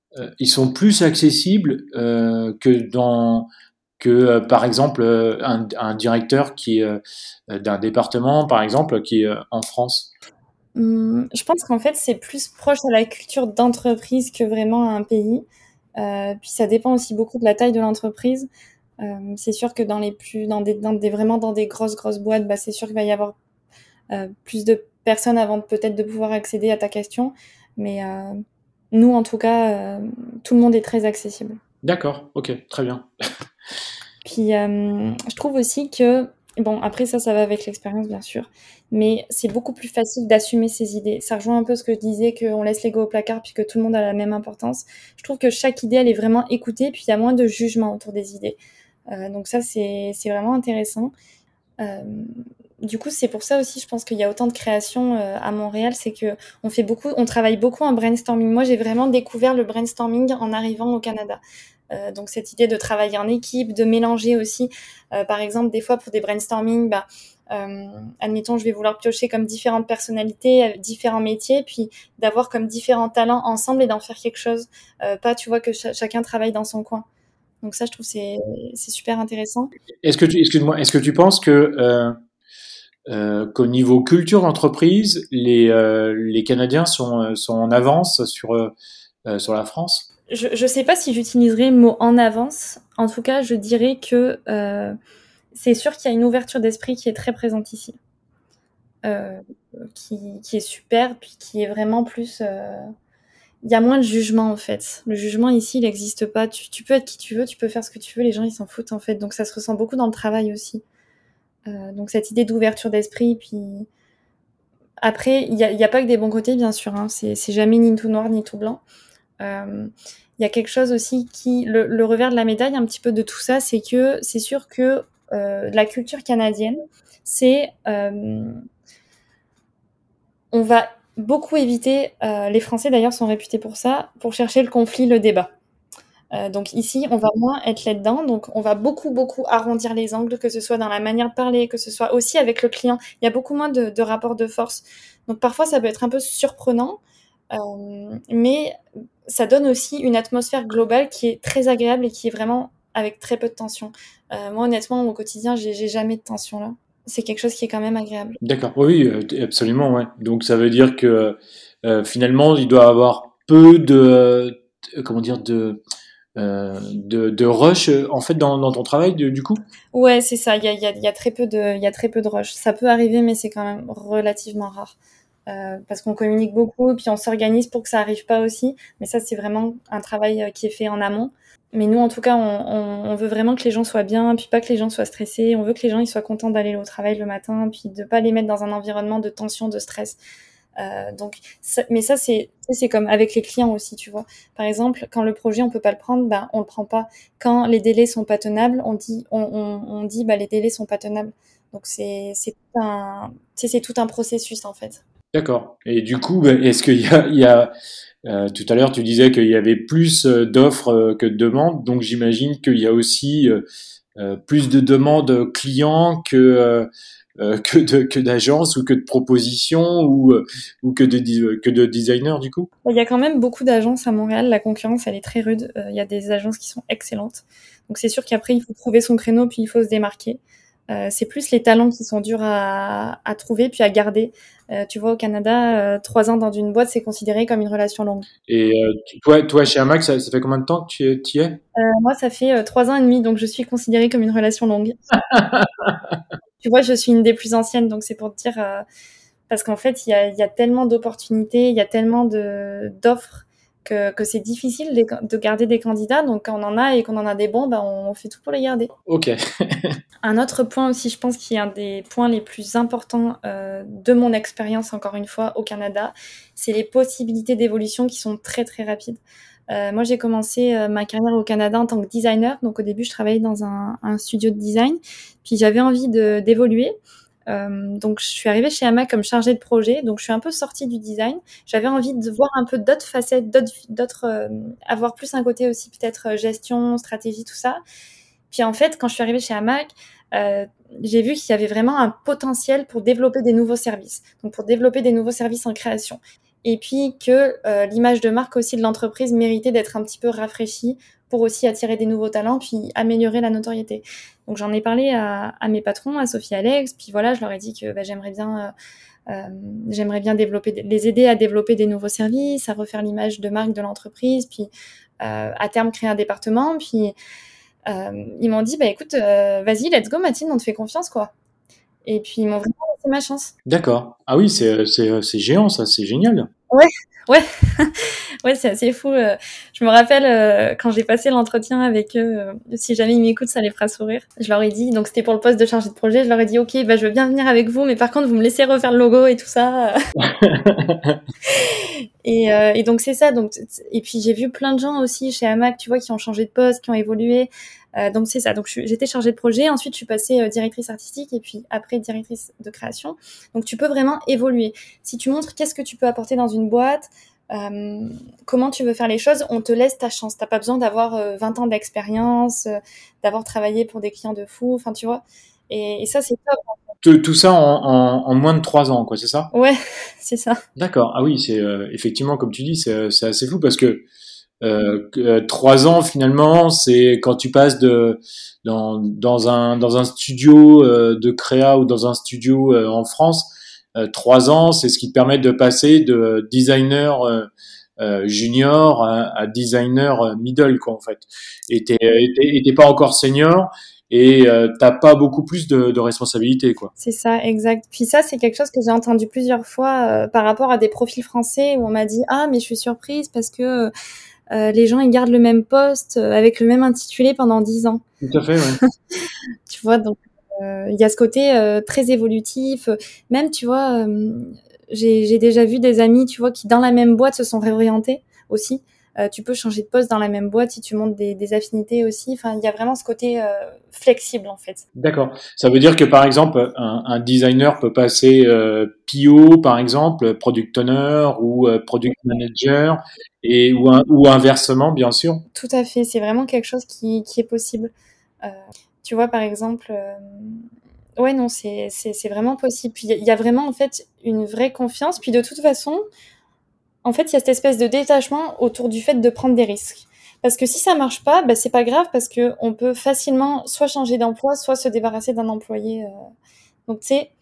euh, ils sont plus accessibles euh, que dans que euh, par exemple euh, un, un directeur qui est euh, d'un département par exemple qui est euh, en France.
Mmh, je pense qu'en fait, c'est plus proche à la culture d'entreprise que vraiment à un pays. Heu, puis ça dépend aussi beaucoup de la taille de l'entreprise. Hem, c'est sûr que dans les plus dans des dans des vraiment dans des grosses, grosses boîtes, bah, c'est sûr qu'il va y avoir, heu, plus de personnes avant de peut-être de pouvoir accéder à ta question. Mais, heu, nous, en tout cas, hem, tout le monde est très accessible.
D'accord, ok, très bien.
Puis euh, je trouve aussi que, bon, après ça, ça va avec l'expérience, bien sûr, mais c'est beaucoup plus facile d'assumer ses idées. Ça rejoint un peu ce que je disais, qu'on laisse l'ego au placard puis que tout le monde a la même importance. Je trouve que chaque idée, elle est vraiment écoutée, puis il y a moins de jugement autour des idées. Euh, donc ça, c'est c'est vraiment intéressant. Euh, du coup, c'est pour ça aussi, je pense qu'il y a autant de créations euh, à Montréal, c'est que on fait beaucoup, on travaille beaucoup en brainstorming. Moi, j'ai vraiment découvert le brainstorming en arrivant au Canada. Euh, donc cette idée de travailler en équipe, de mélanger aussi, euh, par exemple, des fois pour des brainstorming, bah, euh, admettons, je vais vouloir piocher comme différentes personnalités, euh, différents métiers, puis d'avoir comme différents talents ensemble et d'en faire quelque chose. Euh, pas, tu vois, que ch- chacun travaille dans son coin. Donc ça, je trouve c'est c'est super intéressant.
Est-ce que tu, excuse-moi, est-ce que tu penses que euh, euh, qu'au niveau culture d'entreprise, les euh, les Canadiens sont euh, sont en avance sur euh, euh, sur la France?
Je ne sais pas si j'utiliserai le mot en avance. En tout cas, je dirais que euh, c'est sûr qu'il y a une ouverture d'esprit qui est très présente ici, euh, qui, qui est super, puis qui est vraiment plus. euh, Il y a moins de jugement en fait. Le jugement ici, il n'existe pas. Tu, tu peux être qui tu veux, tu peux faire ce que tu veux. Les gens, ils s'en foutent en fait. Donc ça se ressent beaucoup dans le travail aussi. Euh, donc cette idée d'ouverture d'esprit, puis après, il n'y a, il y a pas que des bons côtés, bien sûr. Hein. C'est, c'est jamais ni tout noir ni tout blanc. Euh, Il y a quelque chose aussi qui, le, le revers de la médaille, un petit peu de tout ça, c'est que c'est sûr que euh, la culture canadienne, c'est euh, on va beaucoup éviter, euh, les Français d'ailleurs sont réputés pour ça, pour chercher le conflit, le débat. Euh, donc ici, on va moins être là-dedans, donc on va beaucoup, beaucoup arrondir les angles, que ce soit dans la manière de parler, que ce soit aussi avec le client. Il y a beaucoup moins de, de rapports de force. Donc parfois, ça peut être un peu surprenant, euh, mais ça donne aussi une atmosphère globale qui est très agréable et qui est vraiment avec très peu de tension. Euh, moi, honnêtement, au quotidien, j'ai, j'ai jamais de tension là. C'est quelque chose qui est quand même agréable.
D'accord, oui, euh, t- absolument, ouais. Donc ça veut dire que euh, finalement, il doit avoir peu de, euh, comment dire, de, euh, de, de rush euh, en fait dans, dans ton travail du, du coup.
Ouais, c'est ça. Il y a, il y a, il y a très peu de, il y a très peu de rush. Ça peut arriver, mais c'est quand même relativement rare. Euh, parce qu'on communique beaucoup, puis on s'organise pour que ça arrive pas aussi. Mais ça, c'est vraiment un travail euh, qui est fait en amont. Mais nous, en tout cas, on, on, on veut vraiment que les gens soient bien, puis pas que les gens soient stressés. On veut que les gens ils soient contents d'aller au travail le matin, puis de pas les mettre dans un environnement de tension, de stress. Euh, donc, ça- mais ça, c'est c'est comme avec les clients aussi, tu vois. Par exemple, quand le projet, on peut pas le prendre, ben, on le prend pas. Quand les délais sont pas tenables, on dit, on, on, on dit, bah, les délais sont pas tenables. Donc, c'est c'est tout un, tu sais, c'est tout un processus, en fait.
D'accord. Et du coup, ben, est-ce qu'il y a, il y a euh, tout à l'heure, tu disais qu'il y avait plus euh, d'offres euh, que de demandes, donc j'imagine qu'il y a aussi euh, euh, plus de demandes clients que euh, euh, que de que d'agences ou que de propositions ou euh, ou que de di- que de designers du coup.
Il y a quand même beaucoup d'agences à Montréal. La concurrence, elle est très rude. Euh, il y a des agences qui sont excellentes. Donc, c'est sûr qu'après, il faut trouver son créneau, puis il faut se démarquer. Euh, c'est plus les talents qui sont durs à, à trouver, puis à garder. Euh, tu vois, au Canada, euh, trois ans dans une boîte, c'est considéré comme une relation longue.
Et euh, toi, toi chez Amax, ça, ça fait combien de temps que tu y tu y es?
Euh, moi, ça fait euh, trois ans et demi, donc je suis considérée comme une relation longue. Tu vois, je suis une des plus anciennes, donc c'est pour te dire, euh, parce qu'en fait, il y a, il y a tellement d'opportunités, il y a tellement de d'offres que, que c'est difficile de, de garder des candidats. Donc, quand on en a et qu'on en a des bons, ben, on fait tout pour les garder.
Ok.
Un autre point aussi, je pense, qui est un des points les plus importants euh, de mon expérience, encore une fois, au Canada, c'est les possibilités d'évolution qui sont très, très rapides. Euh, moi, j'ai commencé euh, ma carrière au Canada en tant que designer. Donc, au début, je travaillais dans un, un studio de design. Puis, j'avais envie de, d'évoluer. Euh, donc, je suis arrivée chez Hamac comme chargée de projet. Donc, je suis un peu sortie du design. J'avais envie de voir un peu d'autres facettes, d'autres, d'autres euh, avoir plus un côté aussi peut-être euh, gestion, stratégie, tout ça. Puis en fait, quand je suis arrivée chez Hamac, euh, j'ai vu qu'il y avait vraiment un potentiel pour développer des nouveaux services. Donc pour développer des nouveaux services en création. et puis que euh, l'image de marque aussi de l'entreprise méritait d'être un petit peu rafraîchie pour aussi attirer des nouveaux talents, puis améliorer la notoriété. Donc j'en ai parlé à, à mes patrons, à Sophie et Alex, puis voilà, je leur ai dit que bah, j'aimerais bien... Euh, euh, j'aimerais bien développer, les aider à développer des nouveaux services, à refaire l'image de marque de l'entreprise, puis euh, à terme créer un département. Puis euh, ils m'ont dit, bah écoute, euh, vas-y, let's go Mathilde, on te fait confiance, quoi. Et puis ils m'ont vraiment laissé ma chance.
D'accord. Ah oui, c'est, c'est, c'est géant, ça, c'est génial.
Ouais, ouais, ouais, c'est assez fou. euh. Je me rappelle euh, quand j'ai passé l'entretien avec eux, euh, si jamais ils m'écoutent, ça les fera sourire. Je leur ai dit, donc c'était pour le poste de chargé de projet, je leur ai dit, ok, bah je veux bien venir avec vous, mais par contre, vous me laissez refaire le logo et tout ça. Et, euh, et donc c'est ça. Donc et puis j'ai vu plein de gens aussi chez Hamac, tu vois, qui ont changé de poste, qui ont évolué. Euh, donc c'est ça. Donc je suis- j'étais chargée de projet. Ensuite je suis passée euh, directrice artistique et puis après directrice de création. Donc tu peux vraiment évoluer. Si tu montres qu'est-ce que tu peux apporter dans une boîte, euh, comment tu veux faire les choses, on te laisse ta chance. T'as pas besoin d'avoir euh, vingt ans d'expérience, euh, d'avoir travaillé pour des clients de fou. Enfin tu vois. Et, et ça c'est top.
Tout, tout ça en, en, en moins de trois ans, quoi, c'est ça?
Ouais, c'est ça.
D'accord. Ah oui, c'est euh, effectivement, comme tu dis, c'est, c'est assez fou parce que euh, que, euh, trois ans finalement, c'est quand tu passes de dans, dans un dans un studio euh, de créa ou dans un studio euh, en France, euh, trois ans, c'est ce qui te permet de passer de designer euh, euh, junior à, à designer euh, middle, quoi, en fait. Et t'es et t'es, et t'es pas encore senior et euh, t'as pas beaucoup plus de, de responsabilités, quoi.
C'est ça, exact. Puis ça, c'est quelque chose que j'ai entendu plusieurs fois euh, par rapport à des profils français où on m'a dit ah mais je suis surprise parce que euh, les gens ils gardent le même poste euh, avec le même intitulé pendant dix ans.
Tout à fait, ouais.
Tu vois, donc euh, il y a ce côté euh, très évolutif. Même tu vois, euh, j'ai j'ai déjà vu des amis, tu vois, qui dans la même boîte se sont réorientés aussi. Euh, tu peux changer de poste dans la même boîte si tu montes des, des affinités aussi. Enfin, il y a vraiment ce côté euh, flexible en fait.
D'accord. Ça veut dire que par exemple, un, un designer peut passer euh, P O, par exemple, product owner ou euh, product manager, et ou, un- ou inversement, bien sûr.
Tout à fait, c'est vraiment quelque chose qui, qui est possible. Euh, tu vois, par exemple, euh, ouais, non, c'est, c'est, c'est vraiment possible. Puis il y, a- il y a vraiment, en fait, une vraie confiance. Puis de toute façon, en fait, il y a cette espèce de détachement autour du fait de prendre des risques. Parce que si ça marche pas, bah, c'est pas grave parce que on peut facilement soit changer d'emploi, soit se débarrasser d'un employé. euh. Donc, tu sais,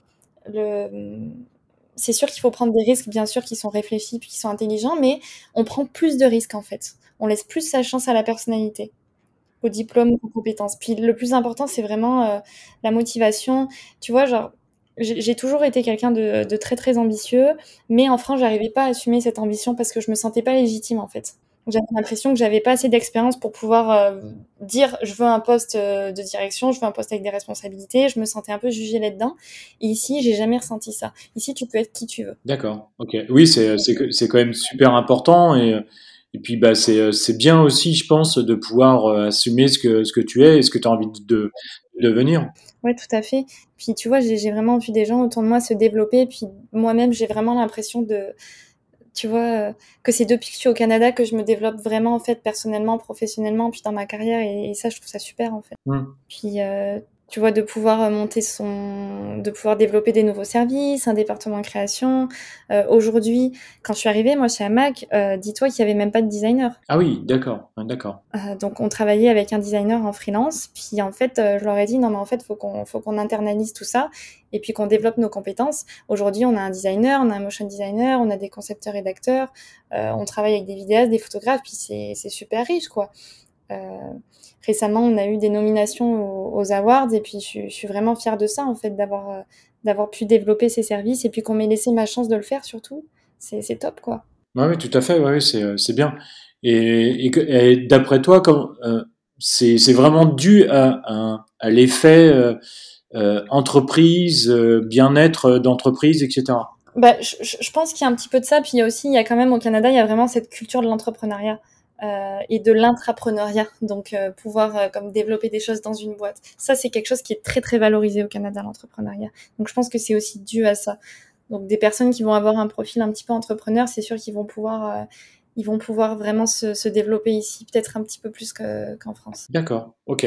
le... c'est sûr qu'il faut prendre des risques, bien sûr, qui sont réfléchis puis qui sont intelligents, mais on prend plus de risques, en fait. On laisse plus sa chance à la personnalité, au diplôme, aux compétences. Puis le plus important, c'est vraiment euh, la motivation. Tu vois, genre, j'ai j'ai toujours été quelqu'un de, de très très ambitieux, mais en France, j'arrivais pas à assumer cette ambition parce que je me sentais pas légitime en fait. J'avais l'impression que j'avais pas assez d'expérience pour pouvoir euh, dire je veux un poste euh, de direction, je veux un poste avec des responsabilités. Je me sentais un peu jugée là-dedans. Et ici, j'ai jamais ressenti ça. Ici, tu peux être qui tu veux.
D'accord. Ok. Oui, c'est c'est que- c'est quand même super important et et puis bah c'est euh, c'est bien aussi, je pense, de pouvoir euh, assumer ce que ce que tu es et ce que tu as envie de, de devenir.
Ouais, tout à fait. Puis tu vois, j'ai j'ai vraiment vu des gens autour de moi se développer. Puis moi-même, j'ai vraiment l'impression de, tu vois, euh, que c'est depuis que je suis au Canada que je me développe vraiment, en fait, personnellement, professionnellement, puis dans ma carrière. Et, et ça, je trouve ça super, en fait.
Hmm.
Puis, euh, tu vois, de pouvoir euh, monter son, de pouvoir développer des nouveaux services, un département de création. Euh, aujourd'hui, quand je suis arrivée, moi, chez Hamac, euh, dis-toi qu'il y avait même pas de designer.
Ah oui, d'accord, hein, d'accord.
Euh, donc, on travaillait avec un designer en freelance. Puis, en fait, euh, je leur ai dit, non, mais en fait, faut qu'on, faut qu'on internalise tout ça et puis qu'on développe nos compétences. Aujourd'hui, on a un designer, on a un motion designer, on a des concepteurs rédacteurs, euh, on travaille avec des vidéastes, des photographes, puis c'est, c'est super riche, quoi. Euh, récemment, on a eu des nominations aux, aux awards et puis je, suis- je suis vraiment fière de ça, en fait, d'avoir, euh, d'avoir pu développer ces services et puis qu'on m'ait laissé ma chance de le faire, surtout. C'est, c'est top, quoi.
Ouais, oui, tout à fait. Ouais, ouais, c'est euh, c'est bien. Et, et, que- et d'après toi, comme euh, c'est c'est vraiment dû à, à, à l'effet euh, euh, entreprise, euh, bien-être d'entreprise, et cetera.
Bah, je, je je pense qu'il y a un petit peu de ça, puis il y a aussi, il y a quand même au Canada, il y a vraiment cette culture de l'entrepreneuriat euh, et de l'intrapreneuriat, donc euh, pouvoir euh, comme développer des choses dans une boîte. Ça, c'est quelque chose qui est très très valorisé au Canada, l'entrepreneuriat. Donc je pense que c'est aussi dû à ça. Donc des personnes qui vont avoir un profil un petit peu entrepreneur, c'est sûr qu'ils vont pouvoir, euh, ils vont pouvoir vraiment se, se développer ici, peut-être un petit peu plus que, qu'en France.
D'accord. Ok.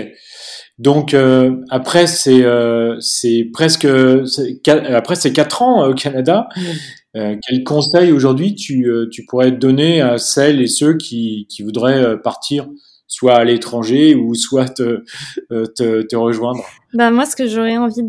Donc euh, après c'est euh, c'est presque c'est qua- après c'est quatre ans euh, au Canada Euh, quel conseil aujourd'hui tu, euh, tu pourrais donner à celles et ceux qui, qui voudraient euh, partir, soit à l'étranger ou soit te, euh, te, te rejoindre?
Bah, moi, ce que j'aurais envie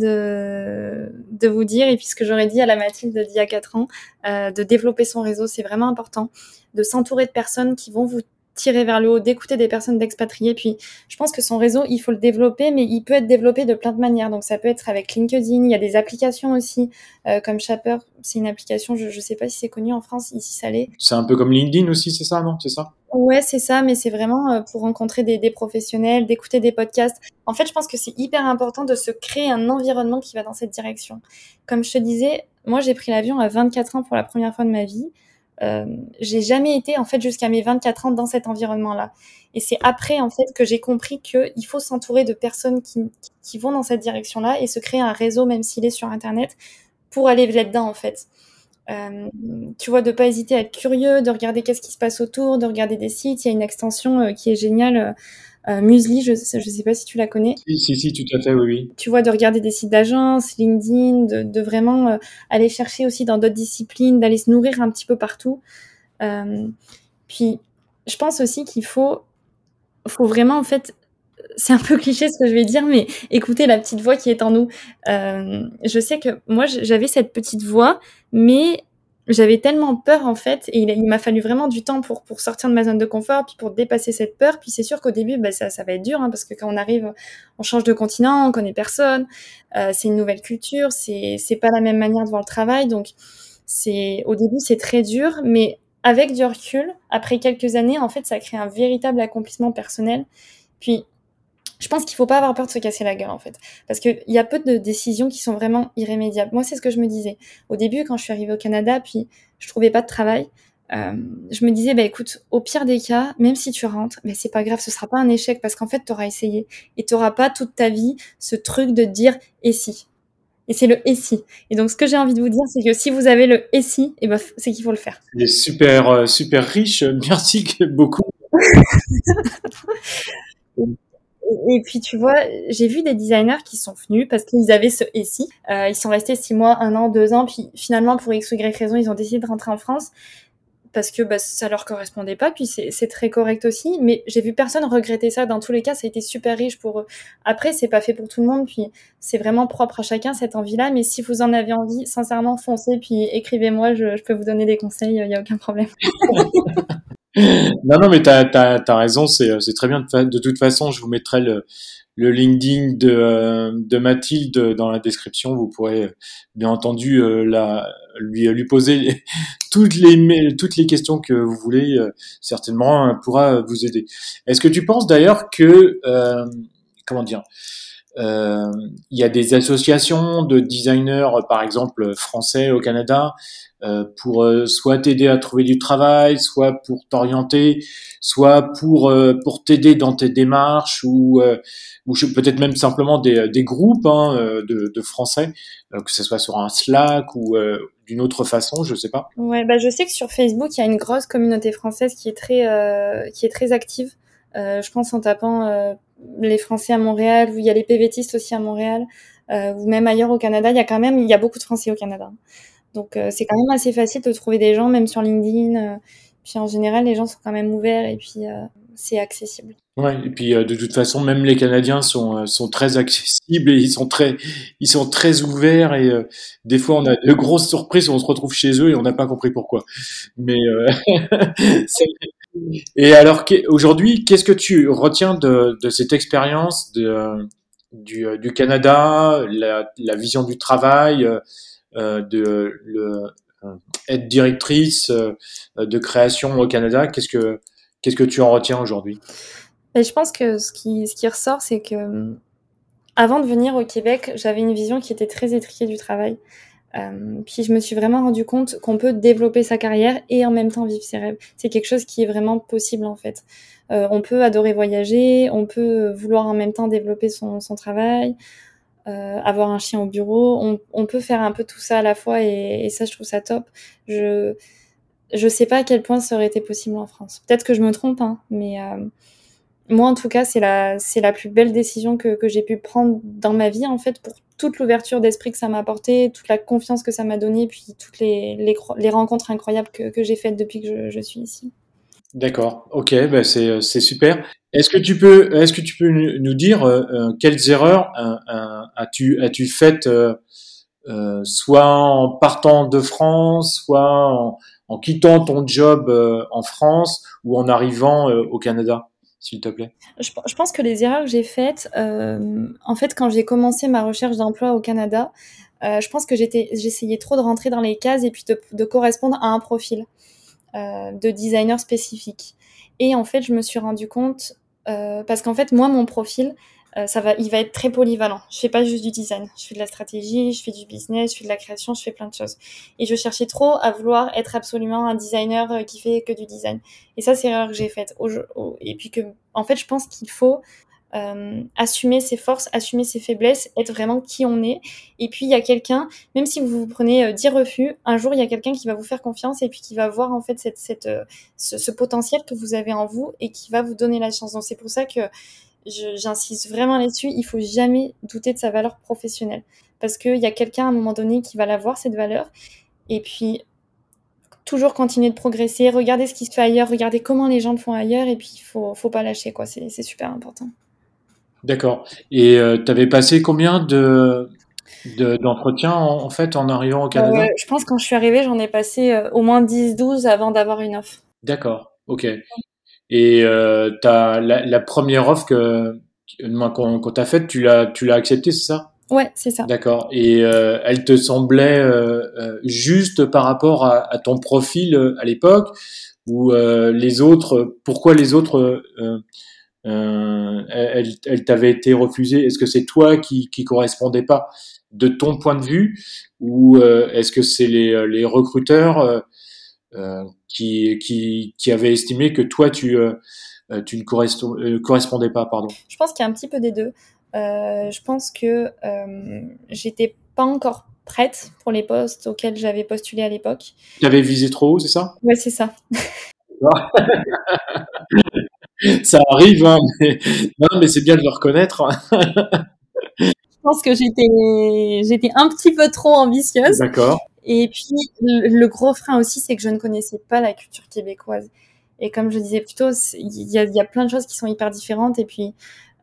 de, de vous dire, et puis ce que j'aurais dit à la Mathilde d'il y a quatre ans, euh, de développer son réseau, c'est vraiment important. De s'entourer de personnes qui vont vous tirer vers le haut, d'écouter des personnes d'expatriés. Puis, je pense que son réseau, il faut le développer, mais il peut être développé de plein de manières. Donc, ça peut être avec LinkedIn. Il y a des applications aussi, euh, comme Shaper. C'est une application, je ne sais pas si c'est connu en France, ici ça l'est.
C'est un peu comme LinkedIn aussi, c'est ça, non? C'est ça?
Ouais, c'est ça, mais c'est vraiment euh, pour rencontrer des, des professionnels, d'écouter des podcasts. En fait, je pense que c'est hyper important de se créer un environnement qui va dans cette direction. Comme je te disais, moi, j'ai pris l'avion à vingt-quatre ans pour la première fois de ma vie. Euh, j'ai jamais été, en fait, jusqu'à mes vingt-quatre ans dans cet environnement-là. Et c'est après, en fait, que j'ai compris qu'il faut s'entourer de personnes qui, qui vont dans cette direction-là et se créer un réseau, même s'il est sur Internet, pour aller là-dedans, en fait. Euh, tu vois, de pas hésiter à être curieux, de regarder qu'est-ce qui se passe autour, de regarder des sites. Il y a une extension euh, qui est géniale, euh, Musli, je, je sais pas si tu la connais.
Si, si, si, tout à fait, oui, oui.
Tu vois, de regarder des sites d'agence, LinkedIn, de, de vraiment euh, aller chercher aussi dans d'autres disciplines, d'aller se nourrir un petit peu partout. Euh, puis, je pense aussi qu'il faut, faut vraiment, en fait, c'est un peu cliché ce que je vais dire, mais écoutez la petite voix qui est en nous. Euh, je sais que moi, j'avais cette petite voix, mais j'avais tellement peur, en fait, et il, il m'a fallu vraiment du temps pour, pour sortir de ma zone de confort, puis pour dépasser cette peur. Puis c'est sûr qu'au début, bah, ça, ça va être dur, hein, parce que quand on arrive, on change de continent, on connaît personne, euh, c'est une nouvelle culture, c'est, c'est pas la même manière de voir le travail. Donc, c'est, au début, c'est très dur, mais avec du recul, après quelques années, en fait, ça crée un véritable accomplissement personnel. Puis, je pense qu'il faut pas avoir peur de se casser la gueule, en fait. Parce qu'il y a peu de décisions qui sont vraiment irrémédiables. Moi, c'est ce que je me disais. Au début, quand je suis arrivée au Canada, puis je trouvais pas de travail, euh, je me disais, bah écoute, au pire des cas, même si tu rentres, mais c'est pas grave, ce sera pas un échec parce qu'en fait, t'auras essayé. Et t'auras pas toute ta vie ce truc de dire et si. Et c'est le et si. Et donc, ce que j'ai envie de vous dire, c'est que si vous avez le et si, et ben, c'est qu'il faut le faire.
C'est super, euh, super riche. Merci beaucoup.
Et puis, tu vois, j'ai vu des designers qui sont venus parce qu'ils avaient ce « et si ». Euh, ils sont restés six mois, un an, deux ans, puis finalement, pour X ou Y raison, ils ont décidé de rentrer en France parce que bah, ça leur correspondait pas, puis c'est, c'est très correct aussi. Mais j'ai vu personne regretter ça. Dans tous les cas, ça a été super riche pour eux. Après, c'est pas fait pour tout le monde, puis c'est vraiment propre à chacun, cette envie-là. Mais si vous en avez envie, sincèrement, foncez, puis écrivez-moi, je, je peux vous donner des conseils, il n'y a aucun problème.
Non, non, mais t'as, t'as, t'as raison, c'est, c'est très bien. De, fa- de toute façon, je vous mettrai le, le LinkedIn de, euh, de Mathilde dans la description. Vous pourrez, euh, bien entendu, euh, la, lui, lui poser les- toutes les, ma- toutes les questions que vous voulez. euh, certainement, elle pourra vous aider. Est-ce que tu penses d'ailleurs que, euh, comment dire, euh, il y a des associations de designers, par exemple français au Canada, euh, pour euh, soit t'aider à trouver du travail, soit pour t'orienter, soit pour euh, pour t'aider dans tes démarches, ou euh, ou je- peut-être même simplement des, des groupes, hein, euh, de, de Français, euh, que ce soit sur un Slack ou euh, d'une autre façon, je sais pas.
Ouais, bah je sais que sur Facebook, il y a une grosse communauté française qui est très, euh, qui est très active. Euh, je pense en tapant euh, les Français à Montréal, ou il y a les P V Tistes aussi à Montréal, euh, ou même ailleurs au Canada. Il y a quand même, il y a beaucoup de Français au Canada. Donc euh, c'est quand même assez facile de trouver des gens, même sur LinkedIn. euh, puis en général, les gens sont quand même ouverts et puis euh, c'est accessible.
Ouais, et puis euh, de toute façon, même les Canadiens sont euh, sont très accessibles et ils sont très ils sont très ouverts, et euh, des fois on a de grosses surprises où on se retrouve chez eux et on n'a pas compris pourquoi. Mais euh, c'est- et alors qu'est- aujourd'hui, qu'est-ce que tu retiens de de cette expérience de euh, du euh, du Canada, la la vision du travail, euh, euh, de le euh, être directrice euh, de création au Canada, qu'est-ce que qu'est-ce que tu en retiens aujourd'hui?
Et je pense que ce qui, ce qui ressort, c'est que euh, avant de venir au Québec, j'avais une vision qui était très étriquée du travail. Euh, puis je me suis vraiment rendu compte qu'on peut développer sa carrière et en même temps vivre ses rêves. C'est quelque chose qui est vraiment possible en fait. Euh, on peut adorer voyager, on peut vouloir en même temps développer son, son travail, euh, avoir un chien au bureau. On, on peut faire un peu tout ça à la fois et, et ça, je trouve ça top. Je je sais pas à quel point ça aurait été possible en France. Peut-être que je me trompe, hein, mais euh, moi en tout cas, c'est la c'est la plus belle décision que que j'ai pu prendre dans ma vie en fait pour toute l'ouverture d'esprit que ça m'a apporté, toute la confiance que ça m'a donnée, puis toutes les, les, les rencontres incroyables que, que j'ai faites depuis que je, je suis ici.
D'accord, ok, bah c'est c'est super. Est-ce que tu peux est-ce que tu peux nous nous dire euh, euh, quelles erreurs euh, euh, as-tu as-tu faites euh, euh, soit en partant de France, soit en, en quittant ton job euh, en France ou en arrivant euh, au Canada, s'il te plaît?
Je, je pense que les erreurs que j'ai faites, euh, en fait, quand j'ai commencé ma recherche d'emploi au Canada, euh, je pense que j'étais, j'essayais trop de rentrer dans les cases et puis de, de correspondre à un profil euh, de designer spécifique. Et en fait, je me suis rendu compte, euh, parce qu'en fait, moi, mon profil, euh, ça va, il va être très polyvalent. Je fais pas juste du design, je fais de la stratégie, je fais du business, je fais de la création, je fais plein de choses. Et je cherchais trop à vouloir être absolument un designer euh, qui fait que du design. Et ça, c'est l'erreur que j'ai faite. Au, au, et puis que, en fait, je pense qu'il faut euh, assumer ses forces, assumer ses faiblesses, être vraiment qui on est. Et puis il y a quelqu'un, même si vous vous prenez euh, dix refus, un jour il y a quelqu'un qui va vous faire confiance et puis qui va voir en fait cette, cette, euh, ce, ce potentiel que vous avez en vous et qui va vous donner la chance. Donc c'est pour ça que je, j'insiste vraiment là-dessus, il faut jamais douter de sa valeur professionnelle. Parce qu'il y a quelqu'un à un moment donné qui va la voir, cette valeur. Et puis toujours continuer de progresser, regarder ce qui se fait ailleurs, regarder comment les gens le font ailleurs et puis il faut, faut pas lâcher, quoi. C'est, c'est super important.
D'accord. Et euh, tu avais passé combien de de- d'entretiens en, en fait en arrivant au
Euh,
Canada?
je pense que quand je suis arrivée, j'en ai passé euh, au moins dix douze avant d'avoir une offre.
D'accord, ok. Et euh, t'as la, la première offre que moi, qu'on qu'on t'a faite, tu l'as tu l'as acceptée, c'est ça?
Ouais, c'est ça.
D'accord. Et euh, elle te semblait euh, euh, juste par rapport à, à ton profil euh, à l'époque ou euh, les autres, pourquoi les autres euh, euh, elles, elles t'avaient été refusées? Est-ce que c'est toi qui qui correspondais pas de ton point de vue ou euh, est-ce que c'est les les recruteurs euh, euh, qui qui qui avaient estimé que toi tu euh, tu ne corresto- euh, correspondais pas, pardon?
Je pense qu'il y a un petit peu des deux. Euh, je pense que euh, j'étais pas encore prête pour les postes auxquels j'avais postulé à l'époque.
Tu avais visé trop haut, c'est ça?
Ouais, c'est ça.
Ça arrive, hein, mais non, mais c'est bien de le reconnaître, hein.
Je pense que j'étais, j'étais un petit peu trop ambitieuse.
D'accord.
Et puis, le, le gros frein aussi, c'est que je ne connaissais pas la culture québécoise. Et comme je disais plus tôt, il y a, il y a plein de choses qui sont hyper différentes. Et puis,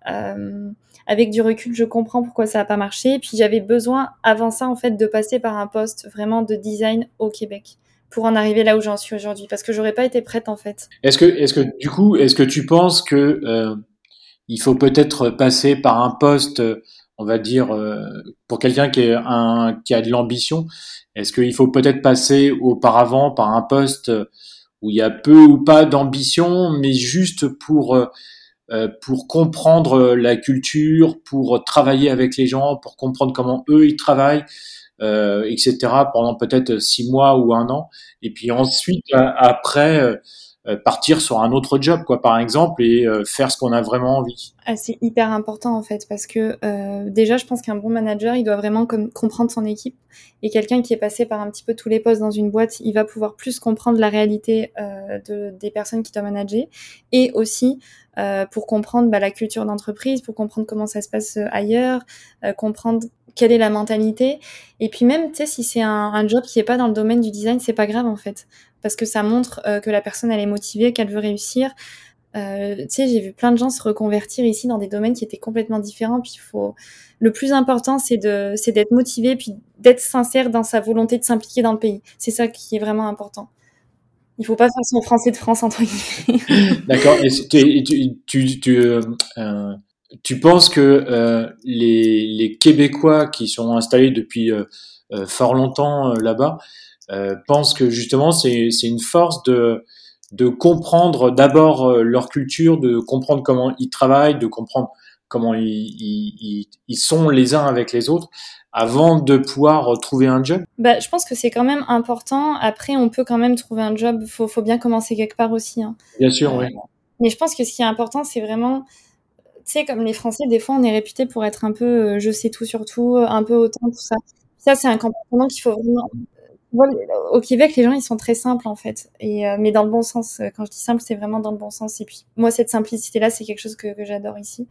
euh, avec du recul, je comprends pourquoi ça n'a pas marché. Et puis, j'avais besoin, avant ça, en fait, de passer par un poste vraiment de design au Québec pour en arriver là où j'en suis aujourd'hui. Parce que j'aurais pas été prête, en fait.
Est-ce que, est-ce que du coup, est-ce que tu penses que euh, il faut peut-être passer par un poste, euh, on va dire, euh, pour quelqu'un qui est un, qui a de l'ambition, est-ce qu'il faut peut-être passer auparavant par un poste où il y a peu ou pas d'ambition, mais juste pour euh, euh, pour comprendre la culture, pour travailler avec les gens, pour comprendre comment eux ils travaillent, euh, et cetera pendant peut-être six mois ou un an, et puis ensuite euh, après euh, euh, partir sur un autre job, quoi, par exemple, et euh, faire ce qu'on a vraiment envie.
Ah, c'est hyper important en fait parce que euh, déjà je pense qu'un bon manager il doit vraiment com- comprendre son équipe et quelqu'un qui est passé par un petit peu tous les postes dans une boîte il va pouvoir plus comprendre la réalité euh, de, des personnes qu'il doit manager et aussi euh, pour comprendre bah, la culture d'entreprise, pour comprendre comment ça se passe euh, ailleurs, euh, comprendre quelle est la mentalité et puis même tu sais si c'est un, un job qui est pas dans le domaine du design c'est pas grave en fait parce que ça montre euh, que la personne elle est motivée, qu'elle veut réussir. Euh, tu sais, j'ai vu plein de gens se reconvertir ici dans des domaines qui étaient complètement différents. Puis il faut, le plus important, c'est de, c'est d'être motivé, puis d'être sincère dans sa volonté de s'impliquer dans le pays. C'est ça qui est vraiment important. Il faut pas faire son français de France entre guillemets.
D'accord. Et c'est- tu, tu, tu, tu, euh, euh, tu penses que euh, les, les Québécois qui sont installés depuis euh, euh, fort longtemps euh, là-bas euh, pensent que justement c'est c'est une force de de comprendre d'abord euh, leur culture, de comprendre comment ils travaillent, de comprendre comment ils, ils, ils, ils sont les uns avec les autres avant de pouvoir trouver un job.
Bah, je pense que c'est quand même important. Après, on peut quand même trouver un job. Faut, faut bien commencer quelque part aussi. Hein.
Bien sûr,
Euh,
oui.
mais je pense que ce qui est important, c'est vraiment, tu sais, comme les Français, des fois, on est réputé pour être un peu, euh, je sais tout sur tout, un peu autant, tout ça. Ça, c'est un comportement qu'il faut vraiment. Voilà, au Québec, les gens, ils sont très simples, en fait. Et, euh, mais dans le bon sens. Quand je dis simple, c'est vraiment dans le bon sens. Et puis, moi, cette simplicité-là, c'est quelque chose que, que j'adore ici.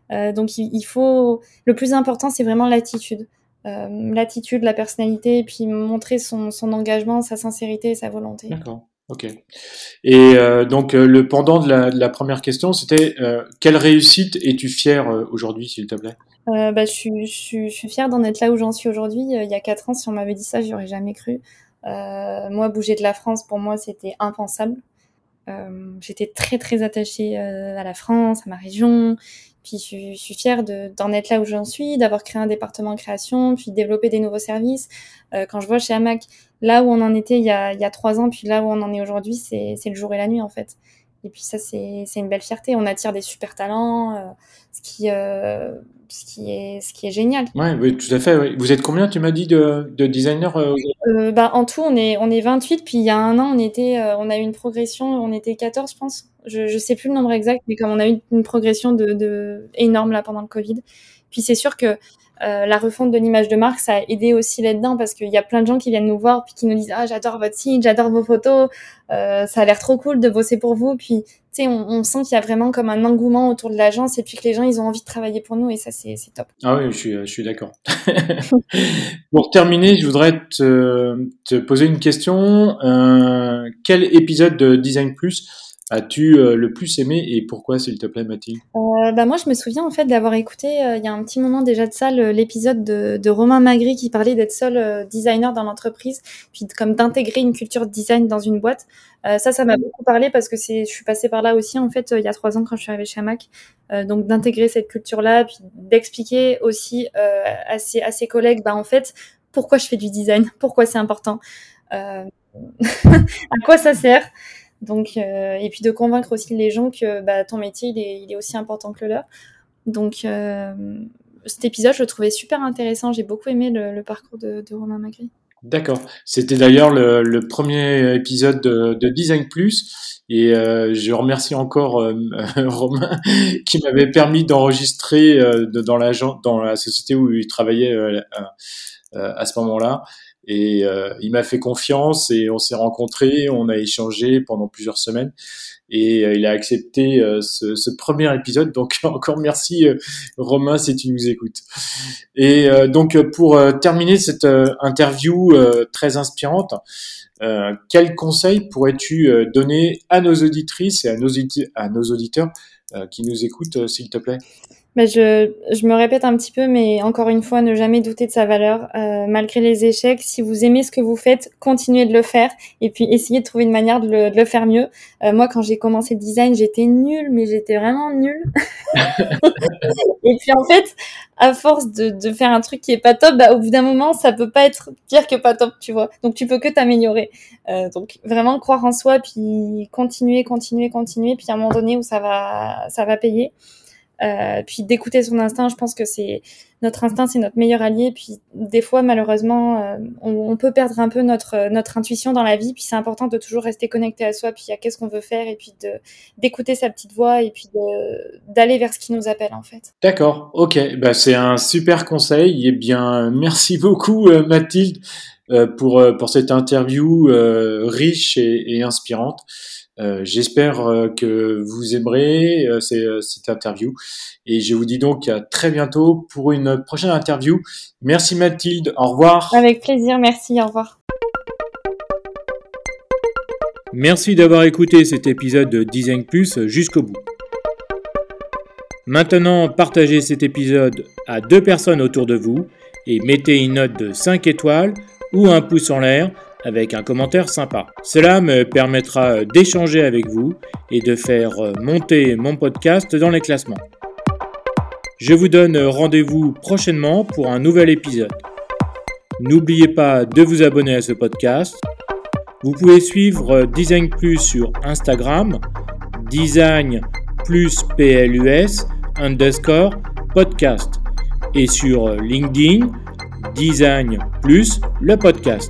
Euh, donc il, il faut, le plus important, c'est vraiment l'attitude. Euh, l'attitude, la personnalité, et puis montrer son, son engagement, sa sincérité et sa volonté.
D'accord, ok. Et euh, donc euh, le pendant de la, de la première question, c'était euh, quelle réussite es-tu fière euh, aujourd'hui, s'il te plaît?
Euh, bah, je, suis, je, suis, je suis fière d'en être là où j'en suis aujourd'hui. Euh, il y a quatre ans, si on m'avait dit ça, j'y aurais jamais cru. Euh, moi, bouger de la France, pour moi, c'était impensable. Euh, j'étais très très attachée euh, à la France, à ma région. Puis je, je suis fière de, d'en être là où j'en suis, d'avoir créé un département de création, puis développer des nouveaux services. Euh, quand je vois chez Hamac, là où on en était il y a, il y a trois ans, puis là où on en est aujourd'hui, c'est, c'est le jour et la nuit en fait. Et puis ça, c'est, c'est une belle fierté. On attire des super talents, euh, ce qui, euh, ce qui est, ce qui est génial.
Ouais, oui, tout à fait. Oui. Vous êtes combien, tu m'as dit, de, de designers euh,
Euh, bah, en tout, on est, on est vingt-huit, puis il y a un an, on était, euh, on a eu une progression, on était quatorze, je pense. Je, je sais plus le nombre exact, mais comme on a eu une progression de, de énorme là pendant le Covid. Puis c'est sûr que euh, la refonte de l'image de marque, ça a aidé aussi là-dedans parce qu'il y a plein de gens qui viennent nous voir puis qui nous disent ah j'adore votre site, j'adore vos photos, euh, ça a l'air trop cool de bosser pour vous. Puis tu sais, on, on sent qu'il y a vraiment comme un engouement autour de l'agence et puis que les gens ils ont envie de travailler pour nous et ça c'est, c'est top.
Ah oui, je suis, je suis d'accord. Pour terminer, je voudrais te, te poser une question. Euh, quel épisode de Design Plus as-tu euh, le plus aimé et pourquoi, s'il te plaît, Mathilde?
Euh, bah moi, je me souviens en fait d'avoir écouté euh, il y a un petit moment déjà de ça le, l'épisode de, de Romain Magri qui parlait d'être seul euh, designer dans l'entreprise, puis de, comme d'intégrer une culture de design dans une boîte. Euh, ça, ça m'a beaucoup parlé parce que c'est, je suis passée par là aussi en fait euh, il y a trois ans quand je suis arrivée chez Hamac. Euh, donc d'intégrer cette culture-là, puis d'expliquer aussi euh, à, ses, à ses collègues, bah en fait, pourquoi je fais du design, pourquoi c'est important, euh, à quoi ça sert. Donc, euh, et puis de convaincre aussi les gens que bah, ton métier, il est, il est aussi important que le leur. Donc, euh, cet épisode, je le trouvais super intéressant. J'ai beaucoup aimé le, le parcours de, de Romain Magri.
D'accord. C'était d'ailleurs le, le premier épisode de, de Design Plus et euh, je remercie encore euh, Romain qui m'avait permis d'enregistrer euh, de, dans, la, dans la société où il travaillait euh, euh, à ce moment-là. Et euh, il m'a fait confiance et on s'est rencontrés, on a échangé pendant plusieurs semaines et euh, il a accepté euh, ce, ce premier épisode. Donc encore merci euh, Romain si tu nous écoutes. Et euh, donc pour euh, terminer cette euh, interview euh, très inspirante, euh, quel conseil pourrais-tu euh, donner à nos auditrices et à nos, à nos auditeurs euh, qui nous écoutent, euh, s'il te plaît?
Bah, je, je me répète un petit peu, mais encore une fois, ne jamais douter de sa valeur. Euh, malgré les échecs, si vous aimez ce que vous faites, continuez de le faire et puis essayez de trouver une manière de le, de le faire mieux. Euh, moi, quand j'ai commencé le design, j'étais nulle, mais j'étais vraiment nulle. Et puis en fait, à force de, de faire un truc qui est pas top, bah, au bout d'un moment, ça peut pas être pire que pas top, tu vois. Donc tu peux que t'améliorer. Euh, donc vraiment croire en soi, puis continuer, continuer, continuer, puis à un moment donné où ça va, ça va payer. Euh, puis d'écouter son instinct, je pense que c'est notre instinct, c'est notre meilleur allié. Puis des fois, malheureusement, euh, on, on peut perdre un peu notre notre intuition dans la vie. Puis c'est important de toujours rester connecté à soi, puis à qu'est-ce qu'on veut faire, et puis de d'écouter sa petite voix, et puis de d'aller vers ce qui nous appelle en fait.
D'accord, ok, bah, c'est un super conseil. Eh bien, merci beaucoup euh, Mathilde euh, pour euh, pour cette interview euh, riche et, et inspirante. Euh, j'espère euh, que vous aimerez euh, ces, euh, cette interview et je vous dis donc à très bientôt pour une prochaine interview. Merci Mathilde, au revoir.
Avec plaisir, merci, au revoir.
Merci d'avoir écouté cet épisode de Design Plus jusqu'au bout. Maintenant, partagez cet épisode à deux personnes autour de vous et mettez une note de cinq étoiles ou un pouce en l'air avec un commentaire sympa. Cela me permettra d'échanger avec vous et de faire monter mon podcast dans les classements. Je vous donne rendez-vous prochainement pour un nouvel épisode. N'oubliez pas de vous abonner à ce podcast. Vous pouvez suivre Design Plus sur Instagram, Design Plus P L U S underscore podcast et sur LinkedIn, Design Plus le podcast.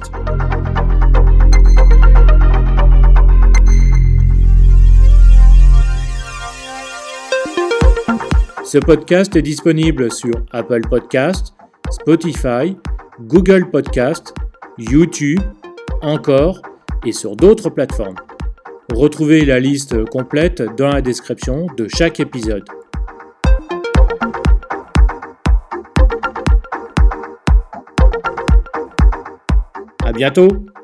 Ce podcast est disponible sur Apple Podcast, Spotify, Google Podcast, YouTube, encore et sur d'autres plateformes. Retrouvez la liste complète dans la description de chaque épisode. À bientôt.